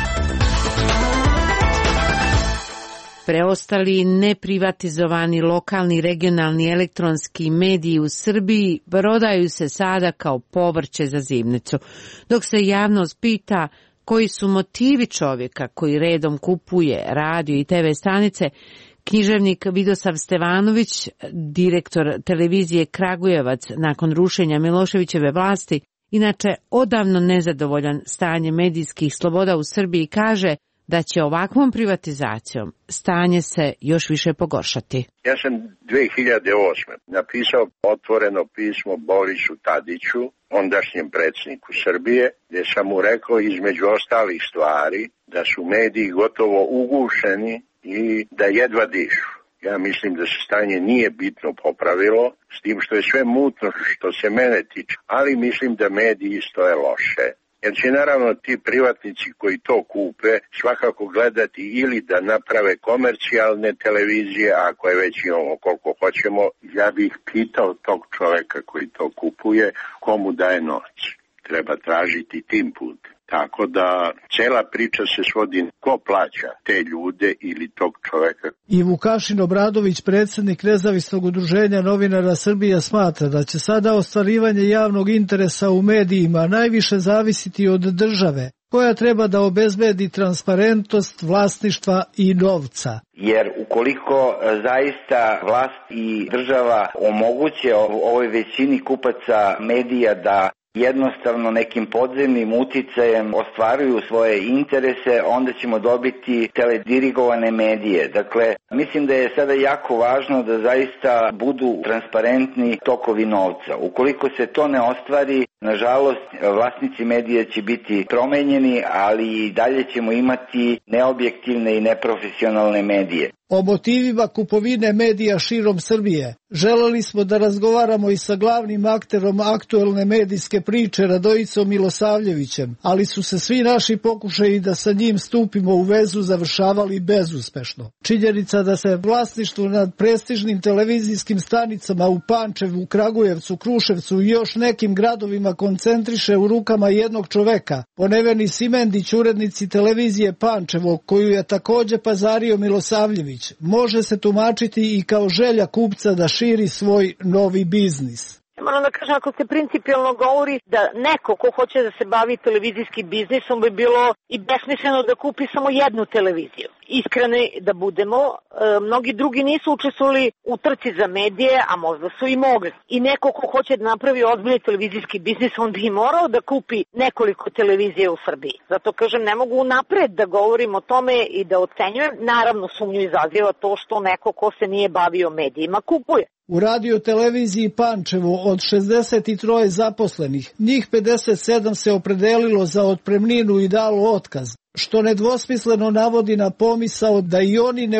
Preostali neprivatizovani lokalni regionalni elektronski mediji u Srbiji prodaju se sada kao povrće za zimnicu, dok se javnost pita koji su motivi čovjeka koji redom kupuje radio i te ve stanice. Književnik Vidosav Stevanović, direktor televizije Kragujevac nakon rušenja Miloševićeve vlasti, inače odavno nezadovoljan stanjem medijskih sloboda u Srbiji, kaže da će ovakvom privatizacijom stanje se još više pogoršati. Ja sam dve hiljade osme napisao otvoreno pismo Borisu Tadiću, ondašnjem predsjedniku Srbije, gdje sam mu rekao između ostalih stvari da su mediji gotovo ugušeni i da jedva dišu. Ja mislim da se stanje nije bitno popravilo, s tim što je sve mutno što se mene tiče, ali mislim da mediji stoje loše. Jer će naravno ti privatnici koji to kupe svakako gledati ili da naprave komercijalne televizije, ako je već imamo koliko hoćemo. Ja bih pitao tog čoveka koji to kupuje, komu daje novac. Treba tražiti tim putem. Tako da cela priča se svodi ko plaća te ljude ili tog čoveka. I Vukašin Obradović, predsjednik Nezavisnog udruženja novinara Srbije, smatra da će sada ostvarivanje javnog interesa u medijima najviše zavisiti od države, koja treba da obezbedi transparentnost vlasništva i novca. Jer ukoliko zaista vlast i država omoguće ovoj većini kupaca medija da jednostavno nekim podzemnim uticajem ostvaruju svoje interese, onda ćemo dobiti teledirigovane medije. Dakle, mislim da je sada jako važno da zaista budu transparentni tokovi novca. Ukoliko se to ne ostvari, nažalost, vlasnici medija će biti promenjeni, ali i dalje ćemo imati neobjektivne i neprofesionalne medije. O motivima kupovine medija širom Srbije želeli smo da razgovaramo i sa glavnim akterom aktuelne medijske priče Radojicom Milosavljevićem, ali su se svi naši pokušaji da sa njim stupimo u vezu završavali bezuspešno. Činjenica da se vlasništvo nad prestižnim televizijskim stanicama u Pančevu, Kragujevcu, Kruševcu i još nekim gradovima koncentriše u rukama jednog čoveka, po Neveni Simendić, urednici televizije Pančevo, koju je takođe pazario Milosavljević, može se tumačiti i kao želja kupca da širi svoj novi biznis. Moram da kažem, ako se principijalno govori da neko ko hoće da se bavi televizijskim biznisom bi bilo i besmisleno da kupi samo jednu televiziju. Iskreni da budemo, e, mnogi drugi nisu učestvovali u trci za medije, a možda su i mogli. I neko ko hoće da napravi ozbiljni televizijski biznis, on bi morao da kupi nekoliko televizije u Srbiji. Zato kažem, ne mogu napred da govorim o tome i da ocenjujem. Naravno, sumnju izaziva to što neko ko se nije bavio medijima kupuje. U radio televiziji Pančevo od šezdeset tri zaposlenih, njih pedeset sedam se opredelilo za otpremninu i dalo otkaz, što nedvosmisleno navodi na pomisao da i oni ne očekuju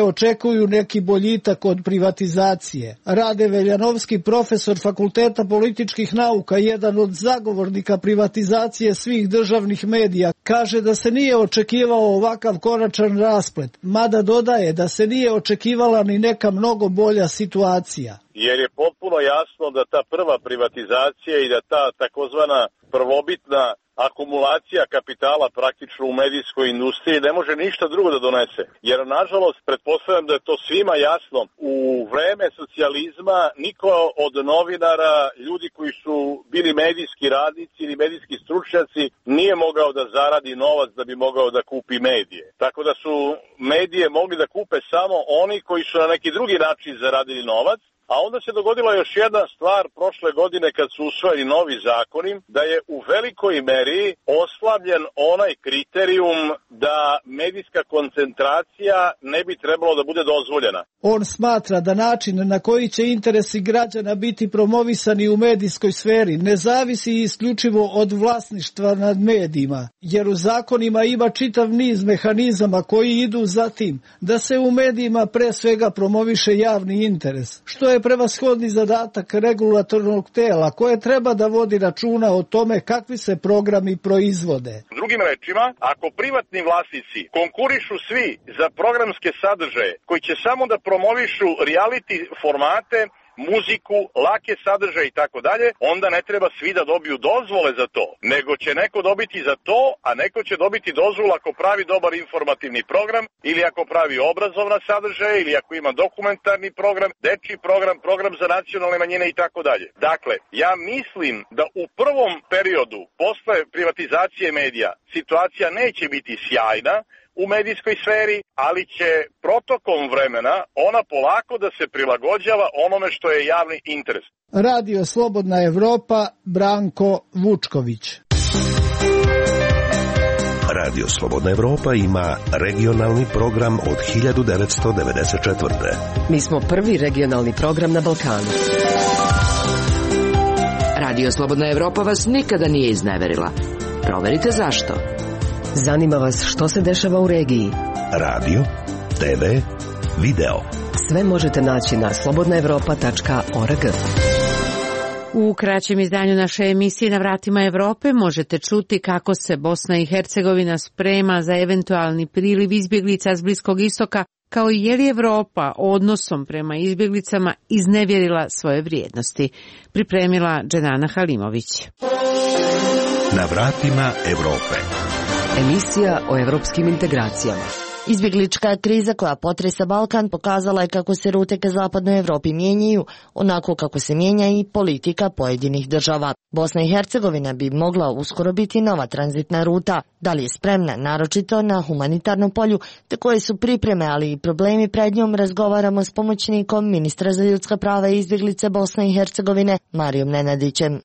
očekuju neki boljitak od privatizacije. Rade Veljanovski, profesor Fakulteta političkih nauka, jedan od zagovornika privatizacije svih državnih medija, kaže da se nije očekivao ovakav konačan rasplet, mada dodaje da se nije očekivala ni neka mnogo bolja situacija. Jer je potpuno jasno da ta prva privatizacija i da ta takozvana prvobitna akumulacija kapitala praktično u medijskoj industriji ne može ništa drugo da donese. Jer nažalost, pretpostavljam da je to svima jasno, u vreme socijalizma niko od novinara, ljudi koji su bili medijski radnici ili medijski stručnjaci, nije mogao da zaradi novac da bi mogao da kupi medije. Tako da su medije mogli da kupe samo oni koji su na neki drugi način zaradili novac. A onda se dogodila još jedna stvar prošle godine kad su usvojili novi zakoni, da je u velikoj meri oslabljen onaj kriterijum da medijska koncentracija ne bi trebalo da bude dozvoljena. On smatra da način na koji će interesi građana biti promovisani u medijskoj sferi ne zavisi isključivo od vlasništva nad medijima, jer u zakonima ima čitav niz mehanizama koji idu za tim da se u medijima pre svega promoviše javni interes, što je prevashodni zadatak regulatornog tela koje treba da vodi računa o tome kakvi se programi proizvode. Drugim rečima, ako privatni vlasnici konkurišu svi za programske sadržaje koji će samo da promovišu reality formate, muziku, lake sadržaje i tako dalje, onda ne treba svi da dobiju dozvole za to, nego će neko dobiti za to, a neko će dobiti dozvolu ako pravi dobar informativni program ili ako pravi obrazovna sadržaje ili ako ima dokumentarni program, dečji program, program za nacionalne manjine i tako dalje. Dakle, ja mislim da u prvom periodu posle privatizacije medija situacija neće biti sjajna u medijskoj sferi, ali će protokom vremena ona polako da se prilagođava onome što je javni interes. Radio Slobodna Evropa, Branko Vučković. Radio Slobodna Evropa ima regionalni program od hiljadu devetsto devedeset četvrte. Mi smo prvi regionalni program na Balkanu. Radio Slobodna Evropa vas nikada nije izneverila. Proverite zašto. Zanima vas što se dešava u regiji? Radio, te ve, video. Sve možete naći na slobodna evropa tačka org. U kraćem izdanju naše emisije Na vratima Evrope možete čuti kako se Bosna i Hercegovina sprema za eventualni priliv izbjeglica s Bliskog istoka, kao i je li Evropa odnosom prema izbjeglicama iznevjerila svoje vrijednosti. Pripremila Dženana Halimović. Na vratima Evrope. Emisija o evropskim integracijama. Izbjeglička kriza koja potresa Balkan pokazala je kako se rute ka zapadnoj Evropi mijenjaju, onako kako se mijenja i politika pojedinih država. Bosna i Hercegovina bi mogla uskoro biti nova tranzitna ruta. Da li je spremna, naročito na humanitarnom polju, te koje su pripreme, ali i problemi pred njom, razgovaramo s pomoćnikom ministra za ljudska prava i izbjeglice Bosne i Hercegovine, Marijom Nenadićem.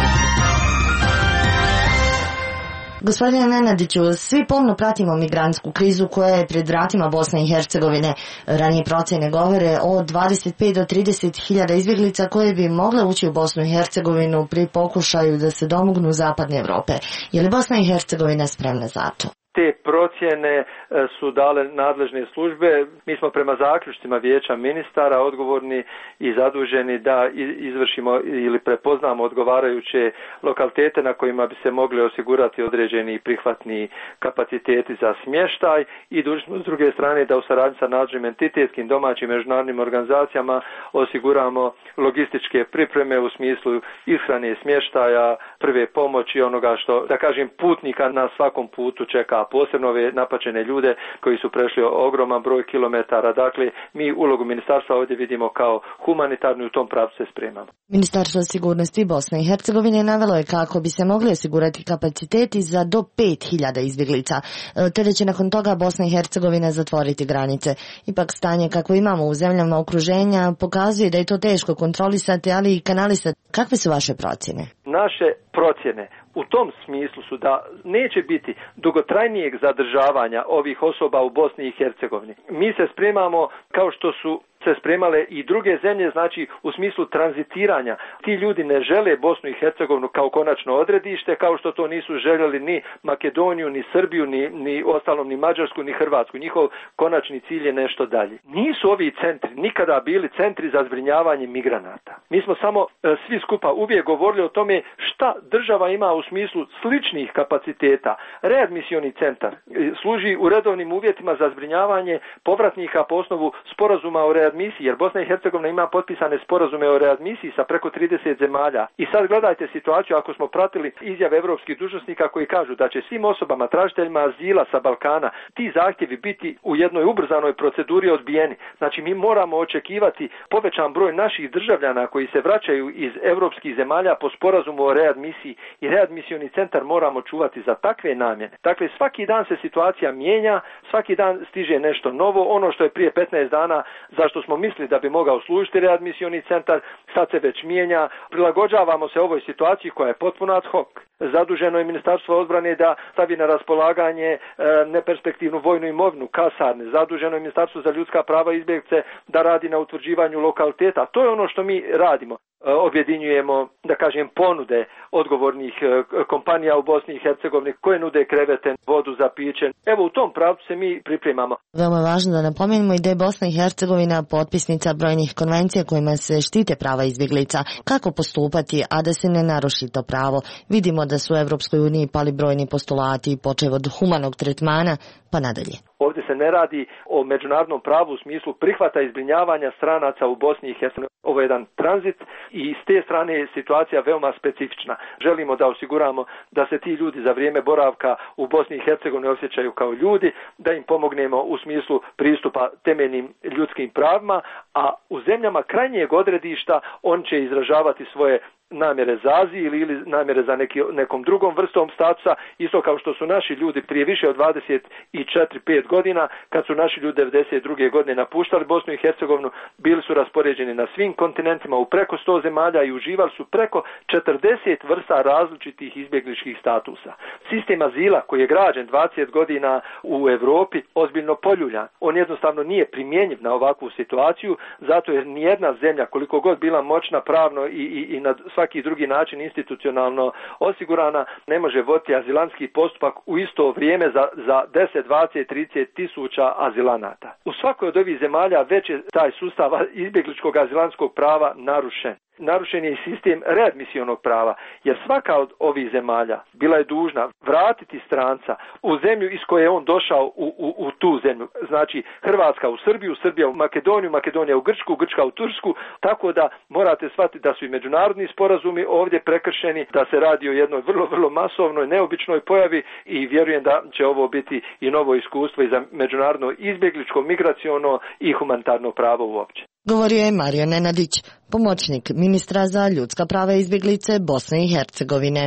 Gospodine Nenadiću, svi pomno pratimo migrantsku krizu koja je pred vratima Bosne i Hercegovine. Ranije procjene govore o dvadeset pet do trideset hiljada izbjeglica koje bi mogle ući u Bosnu i Hercegovinu pri pokušaju da se domognu zapadne Evrope. Je li Bosna i Hercegovina spremna za to? Te procjene su dale nadležne službe. Mi smo prema zaključcima Vijeća ministara odgovorni i zaduženi da izvršimo ili prepoznamo odgovarajuće lokalitete na kojima bi se mogli osigurati određeni prihvatni kapaciteti za smještaj i dužni smo s druge strane da u saradnji sa nadležnim entitetskim domaćim međunarodnim organizacijama osiguramo logističke pripreme u smislu ishrane, smještaja, prve pomoći, onoga što, da kažem, putnika na svakom putu čeka, posebno ove napačene ljude koji su prešli ogroman broj kilometara. Dakle, mi ulogu ministarstva ovdje vidimo kao humanitarnu i u tom pravcu se spremamo. Ministarstvo sigurnosti Bosne i Hercegovine navelo je kako bi se mogli osigurati kapaciteti za do pet hiljada izbjeglica, te da će nakon toga Bosna i Hercegovina zatvoriti granice. Ipak stanje kako imamo u zemljama okruženja pokazuje da je to teško kontrolisati, ali i kanalisati. Kakve su vaše procjene? Naše procjene u tom smislu su da neće biti dugotrajnijeg zadržavanja ovih osoba u Bosni i Hercegovini. Mi se spremamo, kao što su se spremale i druge zemlje, znači u smislu tranzitiranja. Ti ljudi ne žele Bosnu i Hercegovinu kao konačno odredište, kao što to nisu željeli ni Makedoniju, ni Srbiju, ni, ni ostalom, ni Mađarsku, ni Hrvatsku. Njihov konačni cilj je nešto dalje. Nisu ovi centri nikada bili centri za zbrinjavanje migranata. Mi smo samo e, svi skupa uvijek govorili o tome šta država ima u smislu sličnih kapaciteta. Readmisioni centar e, služi u redovnim uvjetima za zbrinjavanje povratnika po osnovu sporazuma o readmisiji, jer Bosna i Hercegovina ima potpisane sporazume o readmisiji sa preko trideset zemalja. I sad gledajte situaciju, ako smo pratili izjave evropskih dužnosnika koji kažu da će svim osobama, tražiteljima azila sa Balkana, ti zahtjevi biti u jednoj ubrzanoj proceduri odbijeni. Znači mi moramo očekivati povećan broj naših državljana koji se vraćaju iz evropskih zemalja po sporazumu o readmisiji i readmisioni centar moramo čuvati za takve namjene. Dakle, svaki dan se situacija mijenja, svaki dan stiže nešto novo. Ono što je prije petnaest dana, zašto smo mislili da bi mogao služiti readmisioni centar, sad se već mijenja. Prilagođavamo se ovoj situaciji koja je potpuno ad hoc. Zaduženo je Ministarstvo odbrane da stavi na raspolaganje e, neperspektivnu vojnu imovinu, kasarne. Zaduženo je Ministarstvo za ljudska prava i izbjeglice da radi na utvrđivanju lokaliteta. To je ono što mi radimo. Objedinjujemo, da kažem, ponude odgovornih kompanija u Bosni i Hercegovini koje nude krevete, vodu za piće. Evo u tom pravcu se mi pripremamo. Veoma je važno da napomenemo i da je Bosna i Hercegovina potpisnica brojnih konvencija kojima se štite prava izbjeglica. Kako postupati, a da se ne naruši to pravo? Vidimo da su u Evropskoj uniji pali brojni postulati, počev od humanog tretmana pa nadalje. Ovdje se ne radi o međunarodnom pravu u smislu prihvata i zbrinjavanja stranaca u Bosni i Hercegovini. Ovo je jedan tranzit i s te strane je situacija veoma specifična. Želimo da osiguramo da se ti ljudi za vrijeme boravka u Bosni i Hercegovini osjećaju kao ljudi, da im pomognemo u smislu pristupa temeljnim ljudskim pravima, a u zemljama krajnjeg odredišta on će izražavati svoje namjere za azil ili namjere za neki, nekom drugom vrstom statusa, isto kao što su naši ljudi prije više od dvadeset četiri pet godina, kad su naši ljudi devedeset druge godine napuštali Bosnu i Hercegovinu, bili su raspoređeni na svim kontinentima u preko sto zemalja i uživali su preko četrdeset vrsta različitih izbjegličkih statusa. Sistem azila koji je građen dvadeset godina u Europi ozbiljno poljuljan. On jednostavno nije primjenjiv na ovakvu situaciju, zato jer nijedna zemlja, koliko god bila moćna pravno i, i, i na svaki drugi način institucionalno osigurana, ne može voditi azilanski postupak u isto vrijeme za, za deset, dvadeset, trideset tisuća azilanata. U svakoj od ovih zemalja već je taj sustav izbjegličkog azilanskog prava narušen. Narušen je i sistem readmisionog prava, jer svaka od ovih zemalja bila je dužna vratiti stranca u zemlju iz koje je on došao u, u, u tu zemlju. Znači Hrvatska u Srbiju, Srbija u Makedoniju, Makedonija u Grčku, Grčka u Tursku, tako da morate shvatiti da su i međunarodni sporazumi ovdje prekršeni, da se radi o jednoj vrlo, vrlo masovnoj, neobičnoj pojavi i vjerujem da će ovo biti i novo iskustvo i za međunarodno izbjegličko, migraciono i humanitarno pravo uopće. Govorio je Mario Nenadić, pomoćnik ministra za ljudska prava i izbjeglice Bosne i Hercegovine.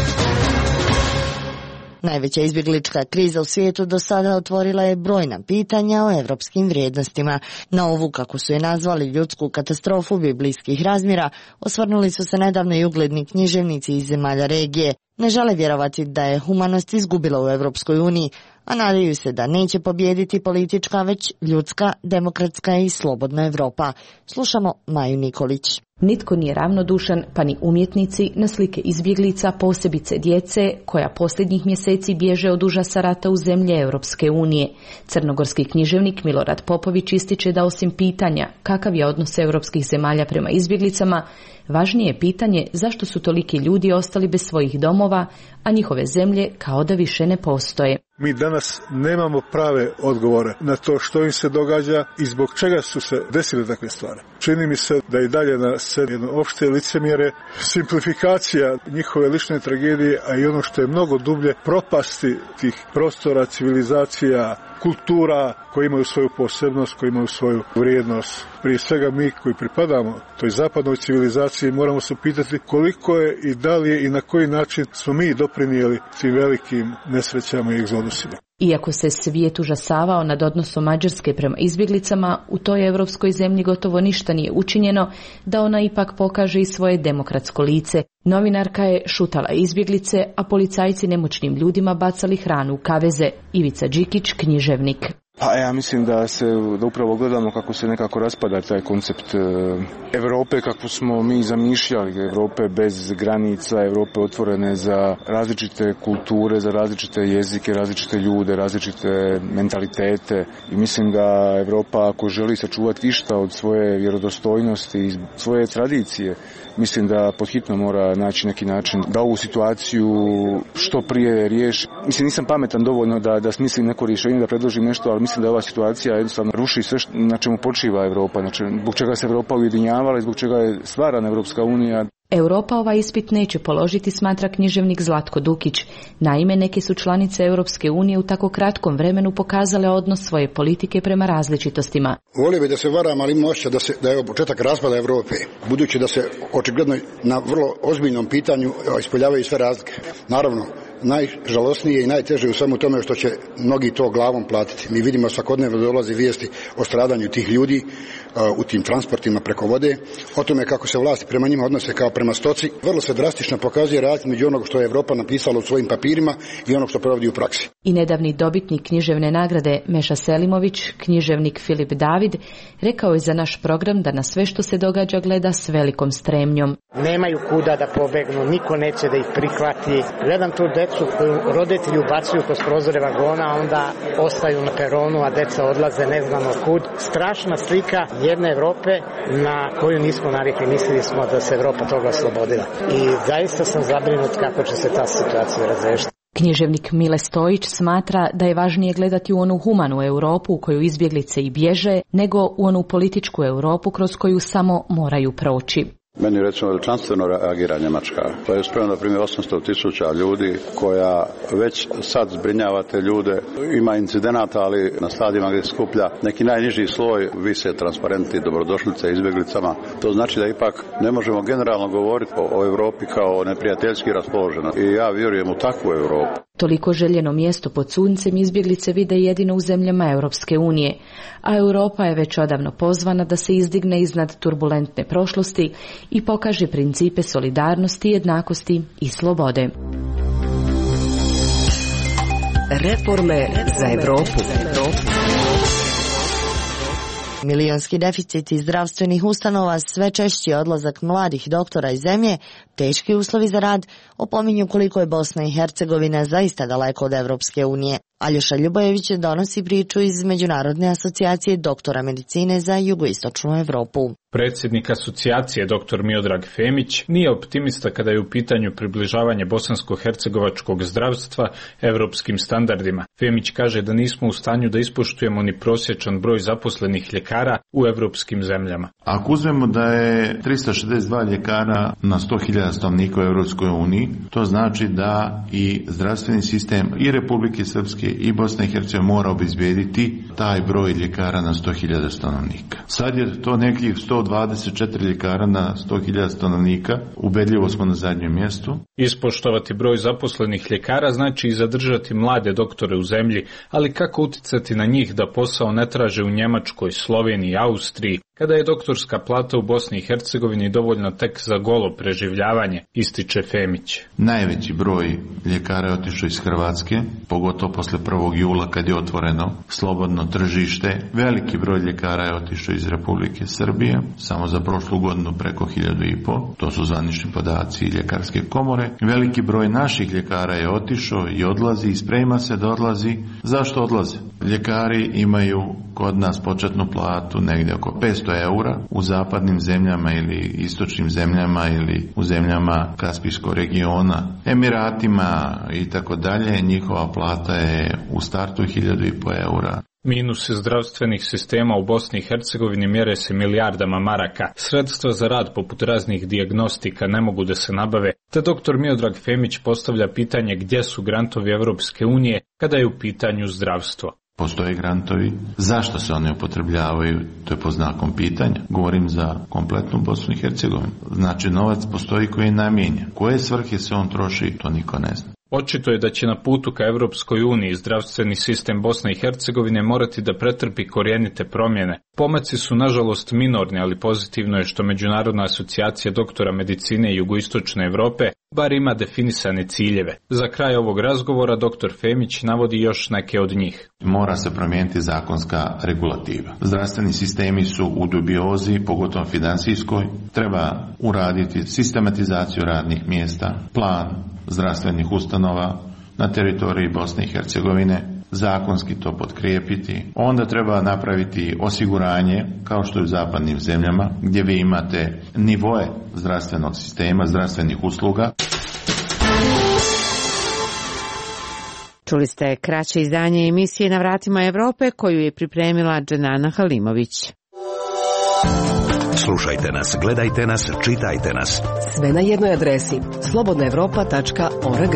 Najveća izbjeglička kriza u svijetu do sada otvorila je brojna pitanja o evropskim vrijednostima. Na ovu, kako su je nazvali, ljudsku katastrofu biblijskih razmjera, osvrnuli su se nedavno i ugledni književnici iz zemalja regije. Ne žele vjerovati da je humanost izgubila u Evropskoj uniji, a nadaju se da neće pobijediti politička, već ljudska, demokratska i slobodna Evropa. Slušamo Maju Nikolić. Nitko nije ravnodušan, pa ni umjetnici, na slike izbjeglica, posebice djece, koja posljednjih mjeseci bježe od užasa rata u zemlje Europske unije. Crnogorski književnik Milorad Popović ističe da osim pitanja kakav je odnos europskih zemalja prema izbjeglicama, važnije je pitanje zašto su toliki ljudi ostali bez svojih domova, a njihove zemlje kao da više ne postoje. Mi danas nemamo prave odgovore na to što im se događa i zbog čega su se desile takve stvari. Čini mi se da i dalje na sebi jedno opšte licemjere, simplifikacija njihove lične tragedije, a i ono što je mnogo dublje, propasti tih prostora, civilizacija, kultura koji imaju svoju posebnost, koji imaju svoju vrijednost. Prije svega mi koji pripadamo toj zapadnoj civilizaciji moramo se pitati koliko je i da li je i na koji način smo mi doprinijeli tim velikim nesrećama i egzodusima. Iako se svijet užasavao nad odnosom Mađarske prema izbjeglicama, u toj europskoj zemlji gotovo ništa nije učinjeno da ona ipak pokaže i svoje demokratsko lice. Novinarka je šutala izbjeglice, a policajci nemoćnim ljudima bacali hranu u kaveze. Ivica Đikić, književnik. Pa ja mislim da se da upravo gledamo kako se nekako raspada taj koncept Europe kako smo mi zamišljali, Europe bez granica, Europe otvorene za različite kulture, za različite jezike, različite ljude, različite mentalitete i mislim da Europa ako želi sačuvati išta od svoje vjerodostojnosti i svoje tradicije, mislim da podhitno mora naći neki način da ovu situaciju što prije riješi. Mislim, nisam pametan dovoljno da, da smislim neko rješenje, da predložim nešto, ali mislim da ova situacija jednostavno ruši sve što, na čemu počiva Europa, znači zbog čega se Europa ujedinjavala i zbog čega je stvarana Europska unija. Europa ovaj ispit neće položiti, smatra književnik Zlatko Dukić. Naime, neke su članice Europske unije u tako kratkom vremenu pokazale odnos svoje politike prema različitostima. Volio bi da se varam, ali imam osjećaj da, se, da je ovo početak raspada Europe, budući da se očigledno na vrlo ozbiljnom pitanju ispoljavaju sve razlike. Naravno, najžalosnije i najteže u svemu tome što će mnogi to glavom platiti. Mi vidimo svakodnevno dolaze vijesti o stradanju tih ljudi uh, u tim transportima preko vode, o tome kako se vlasti prema njima odnose kao prema stoci. Vrlo se drastično pokazuje razlika među onog što je Europa napisala u svojim papirima i onog što provodi u praksi. I nedavni dobitnik književne nagrade Meša Selimović, književnik Filip David, rekao je za naš program da na sve što se događa gleda s velikom stremnjom. Nemaju kuda da pobegnu, niko neće da ih prihvati. Gledam tu decu koju roditelji ubacuju kroz prozore vagona, a onda ostaju na peronu, a deca odlaze ne znamo kud. Strašna slika jedne Europe na koju nismo navikli, mislili smo da se Europa toga oslobodila. I zaista sam zabrinut kako će se ta situacija razrešiti. Književnik Mile Stojić smatra da je važnije gledati u onu humanu Europu u koju izbjeglice i bježe, nego u onu političku Europu kroz koju samo moraju proći. Meni recimo veličanstveno reagira Njemačka. To je spremno da primi osamsto tisuća ljudi koja već sad zbrinjava te ljude. Ima incidenata, ali na stadijima gdje skuplja neki najniži sloj vise transparenti dobrodošlice izbjeglicama. To znači da ipak ne možemo generalno govoriti o, o Europi kao neprijateljski raspoloženo. I ja vjerujem u takvu Europu. Toliko željeno mjesto pod suncem izbjeglice vide jedino u zemljama Europske unije, a Europa je već odavno pozvana da se izdigne iznad turbulentne prošlosti i pokaže principe solidarnosti, jednakosti i slobode. Reforme za Europu. Milionski deficiti zdravstvenih ustanova, sve češći odlazak mladih doktora iz zemlje, teški uslovi za rad, opominju koliko je Bosna i Hercegovina zaista daleko od Evropske unije. Aljoša Ljubojević donosi priču iz Međunarodne asocijacije doktora medicine za jugoistočnu Evropu. Predsjednik asocijacije dr Miodrag Femić nije optimista kada je u pitanju približavanje bosansko-hercegovačkog zdravstva evropskim standardima. Femić kaže da nismo u stanju da ispoštujemo ni prosječan broj zaposlenih ljekara u evropskim zemljama. Ako uzmemo da je tristo šezdeset dva ljekara na sto hiljada stanovnika u Evropskoj uniji, to znači da i zdravstveni sistem i Republike Srpske i Bosna i Hercegovina mora obezbediti taj broj ljekara na sto hiljada stanovnika. Sad je to nekih sto dvadeset četiri ljekara na sto hiljada stanovnika, ubedljivo smo na zadnjem mjestu. Ispoštovati broj zaposlenih ljekara znači i zadržati mlade doktore u zemlji, ali kako uticati na njih da posao ne traže u Njemačkoj, Sloveniji, Austriji, kada je doktorska plata u Bosni i Hercegovini dovoljna tek za golo preživljavanje, ističe Femić. Najveći broj ljekara je otišao iz Hrvatske, pogotovo posle prvog jula kad je otvoreno slobodno tržište. Veliki broj ljekara je otišao iz Republike Srbije, samo za prošlu godinu preko hiljadu i po, to su zvanični podaci ljekarske komore. Veliki broj naših ljekara je otišao i odlazi i sprema se da odlazi. Zašto odlaze? Ljekari imaju kod nas početnu platu negdje oko petsto eura, u zapadnim zemljama ili istočnim zemljama ili u zemljama Kaspijskog regiona, Emiratima i tako dalje, njihova plata je u startu hiljadu i po eura. Minuse zdravstvenih sistema u Bosni i Hercegovini mjere se milijardama maraka. Sredstva za rad poput raznih dijagnostika ne mogu da se nabave, te doktor Miodrag Femić postavlja pitanje gdje su grantovi Evropske unije kada je u pitanju zdravstvo. Postoje grantovi. Zašto se oni upotrebljavaju? To je pod znakom pitanja. Govorim za kompletnu Bosnu i Hercegovinu. Znači, novac postoji koji je namijenjen. Koje svrhe se on troši, to niko ne zna. Očito je da će na putu ka Evropskoj uniji zdravstveni sistem Bosne i Hercegovine morati da pretrpi korijenite promjene. Pomaci su nažalost minorni, ali pozitivno je što Međunarodna asocijacija doktora medicine jugoistočne Evrope bar ima definisane ciljeve. Za kraj ovog razgovora doktor Femić navodi još neke od njih. Mora se promijeniti zakonska regulativa. Zdravstveni sistemi su u dubiozi, pogotovo financijskoj. Treba uraditi sistematizaciju radnih mjesta, plan zdravstvenih ustanova na teritoriji Bosne i Hercegovine, zakonski to potkrijepiti. Onda treba napraviti osiguranje, kao što je u zapadnim zemljama, gdje vi imate nivoe zdravstvenog sistema, zdravstvenih usluga. Čuli ste kraće izdanje emisije Na vratima Evrope koju je pripremila Dženana Halimović. Slušajte nas, gledajte nas, čitajte nas. Sve na jednoj adresi slobodna evropa tačka org.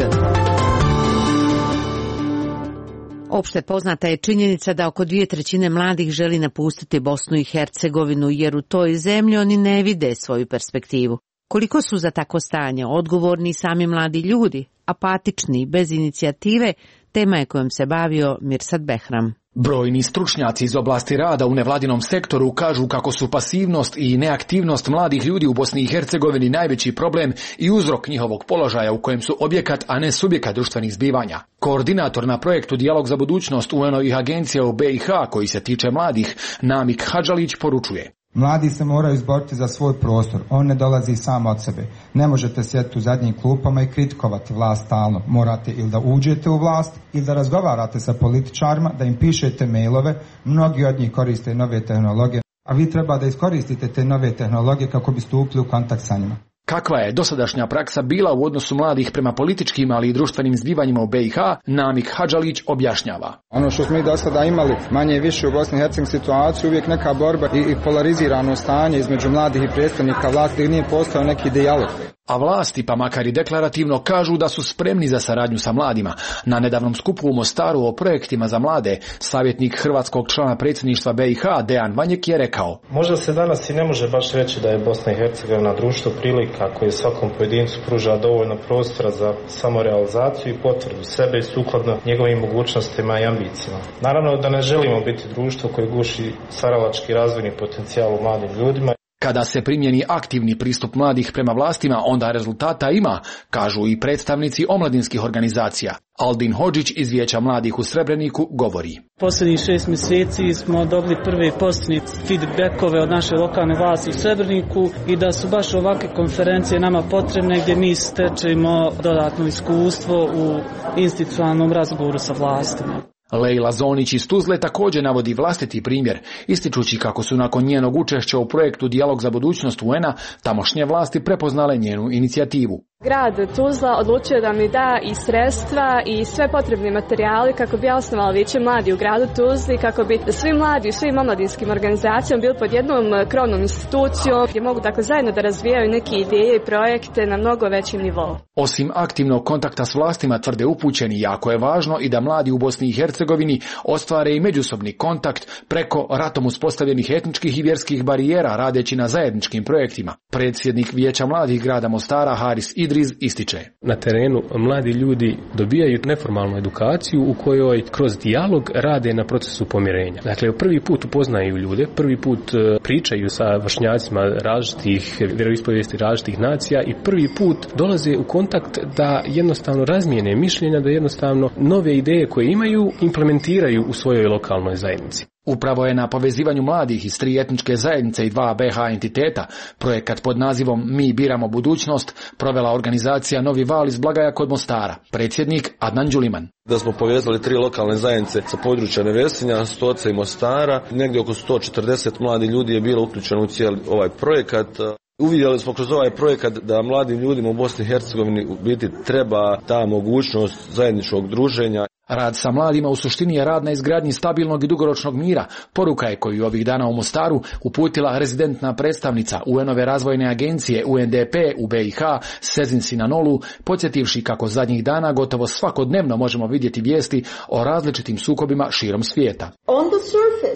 Opšte poznata je činjenica da oko dvije trećine mladih želi napustiti Bosnu i Hercegovinu jer u toj zemlji oni ne vide svoju perspektivu. Koliko su za tako stanje odgovorni sami mladi ljudi, apatični, bez inicijative, tema je kojom se bavio Mirsad Behram. Brojni stručnjaci iz oblasti rada u nevladinom sektoru kažu kako su pasivnost i neaktivnost mladih ljudi u Bosni i Hercegovini najveći problem i uzrok njihovog položaja u kojem su objekat, a ne subjekat društvenih zbivanja. Koordinator na projektu Dijalog za budućnost U N ovih agencija u B i H koji se tiče mladih, Namik Hadžalić, poručuje. Mladi se moraju izboriti za svoj prostor, on ne dolazi samo od sebe. Ne možete sjediti u zadnjim klupama i kritikovati vlast stalno. Morate ili da uđete u vlast ili da razgovarate sa političarima, da im pišete mailove. Mnogi od njih koriste nove tehnologije, a vi treba da iskoristite te nove tehnologije kako bi stupili u kontakt sa njima. Kakva je dosadašnja praksa bila u odnosu mladih prema političkim, ali i društvenim zbivanjima u B i H, Namik Hadžalić objašnjava. Ono što smo i do sada imali, manje i više u Bosni i Hercegovini situaciju, uvijek neka borba i, i polarizirano stanje između mladih i predstavnika vlasti, nije postao neki dijalog. A vlasti, pa makar i deklarativno, kažu da su spremni za saradnju sa mladima. Na nedavnom skupu u Mostaru o projektima za mlade, savjetnik hrvatskog člana predsjedništva B i H, Dejan Vanjek, je rekao. Možda se danas i ne može baš reći da je Bosna i Hercegovina društvo prilika koje svakom pojedincu pruža dovoljno prostora za samorealizaciju i potvrdu sebe i sukladno njegovim mogućnostima i ambicijama. Naravno da ne želimo biti društvo koje guši stvaralački razvojni potencijal u mladim ljudima. Kada se primjeni aktivni pristup mladih prema vlastima, onda rezultata ima, kažu i predstavnici omladinskih organizacija. Aldin Hodžić iz Vijeća mladih u Srebreniku govori. Posljednjih šest mjeseci smo dobili prve pozitivne feedbackove od naše lokalne vlasti u Srebreniku i da su baš ovakve konferencije nama potrebne gdje mi stečemo dodatno iskustvo u institucionalnom razgovoru sa vlastima. Lejla Zonić iz Tuzle također navodi vlastiti primjer, ističući kako su nakon njenog učešća u projektu Dijalog za budućnost U N a tamošnje vlasti prepoznale njenu inicijativu. Grad Tuzla odlučio da mi da i sredstva i sve potrebne materijale kako bi osnovalo Vijeće mladi u gradu Tuzli, kako bi svi mladi u svim omladinskim organizacijama bili pod jednom krovnom institucijom gdje mogu dakle zajedno da razvijaju neke ideje i projekte na mnogo većim nivou. Osim aktivnog kontakta s vlastima, tvrde upućeni, jako je važno i da mladi u Bosni i Hercegovini ostvare i međusobni kontakt preko ratom uspostavljenih etničkih i vjerskih barijera radeći na zajedničkim projektima. Predsjednik Vijeća mladih grada Mostara Haris Idriz ističe. Na terenu mladi ljudi dobijaju neformalnu edukaciju u kojoj kroz dijalog rade na procesu pomirenja. Dakle, prvi put upoznaju ljude, prvi put pričaju sa vršnjacima različitih vjeroispovijesti različitih nacija i prvi put dolaze u kontakt da jednostavno razmijene mišljenja, da jednostavno nove ideje koje imaju implementiraju u svojoj lokalnoj zajednici. Upravo je na povezivanju mladih iz tri etničke zajednice i dva B H entiteta projekat pod nazivom Mi biramo budućnost provela organizacija Novi val iz Blagaja kod Mostara. Predsjednik Adnan Đuliman. Da smo povezali tri lokalne zajednice sa područja Nevesinja, Stoca i Mostara, negdje oko sto četrdeset mladih ljudi je bilo uključeno u cijeli ovaj projekat. Uvidjeli smo kroz ovaj projekat da mladim ljudima u Bosni i Hercegovini u biti treba ta mogućnost zajedničkog druženja. Rad sa mladima u suštini je rad na izgradnji stabilnog i dugoročnog mira. Poruka je koju ovih dana u Mostaru uputila rezidentna predstavnica U N ove razvojne agencije U N D P u B i H Sezin Sinanolu, podsjetivši kako zadnjih dana gotovo svakodnevno možemo vidjeti vijesti o različitim sukobima širom svijeta. On the surface,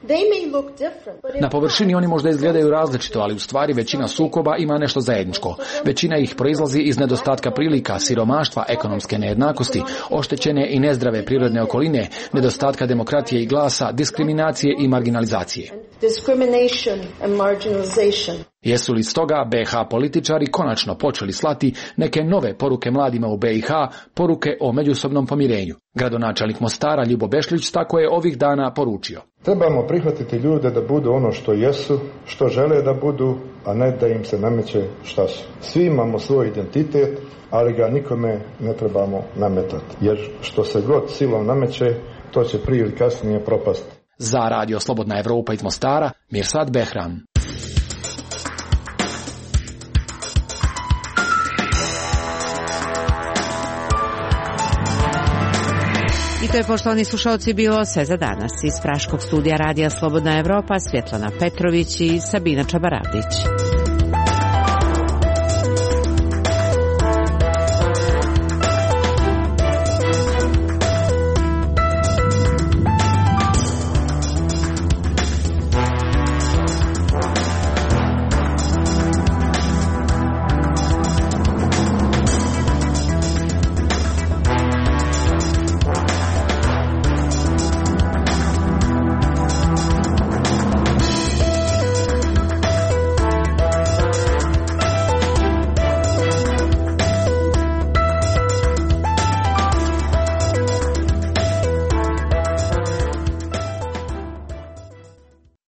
Na površini oni možda izgledaju različito, ali u stvari većina sukoba ima nešto zajedničko. Većina ih proizlazi iz nedostatka prilika, siromaštva, ekonomske nejednakosti, oštećene i nezdrave prirodne okoline, nedostatka demokratije i glasa, diskriminacije i marginalizacije. Jesu li stoga be ha političari konačno počeli slati neke nove poruke mladima u be i ha, poruke o međusobnom pomirenju? Gradonačelnik Mostara Ljubo Bešlić tako je ovih dana poručio. Trebamo prihvatiti ljude da budu ono što jesu, što žele da budu, a ne da im se nameće šta su. Svi imamo svoj identitet, ali ga nikome ne trebamo nametati, jer što se god silom nameće, to će prije ili kasnije propasti. Za Radio Slobodna Evropa iz Mostara, Mirsad Behram. I to je, poštovani slušalci, bilo sve za danas. Iz Praškog studija Radija Slobodna Evropa, Svjetlana Petrović i Sabina Čabaradić.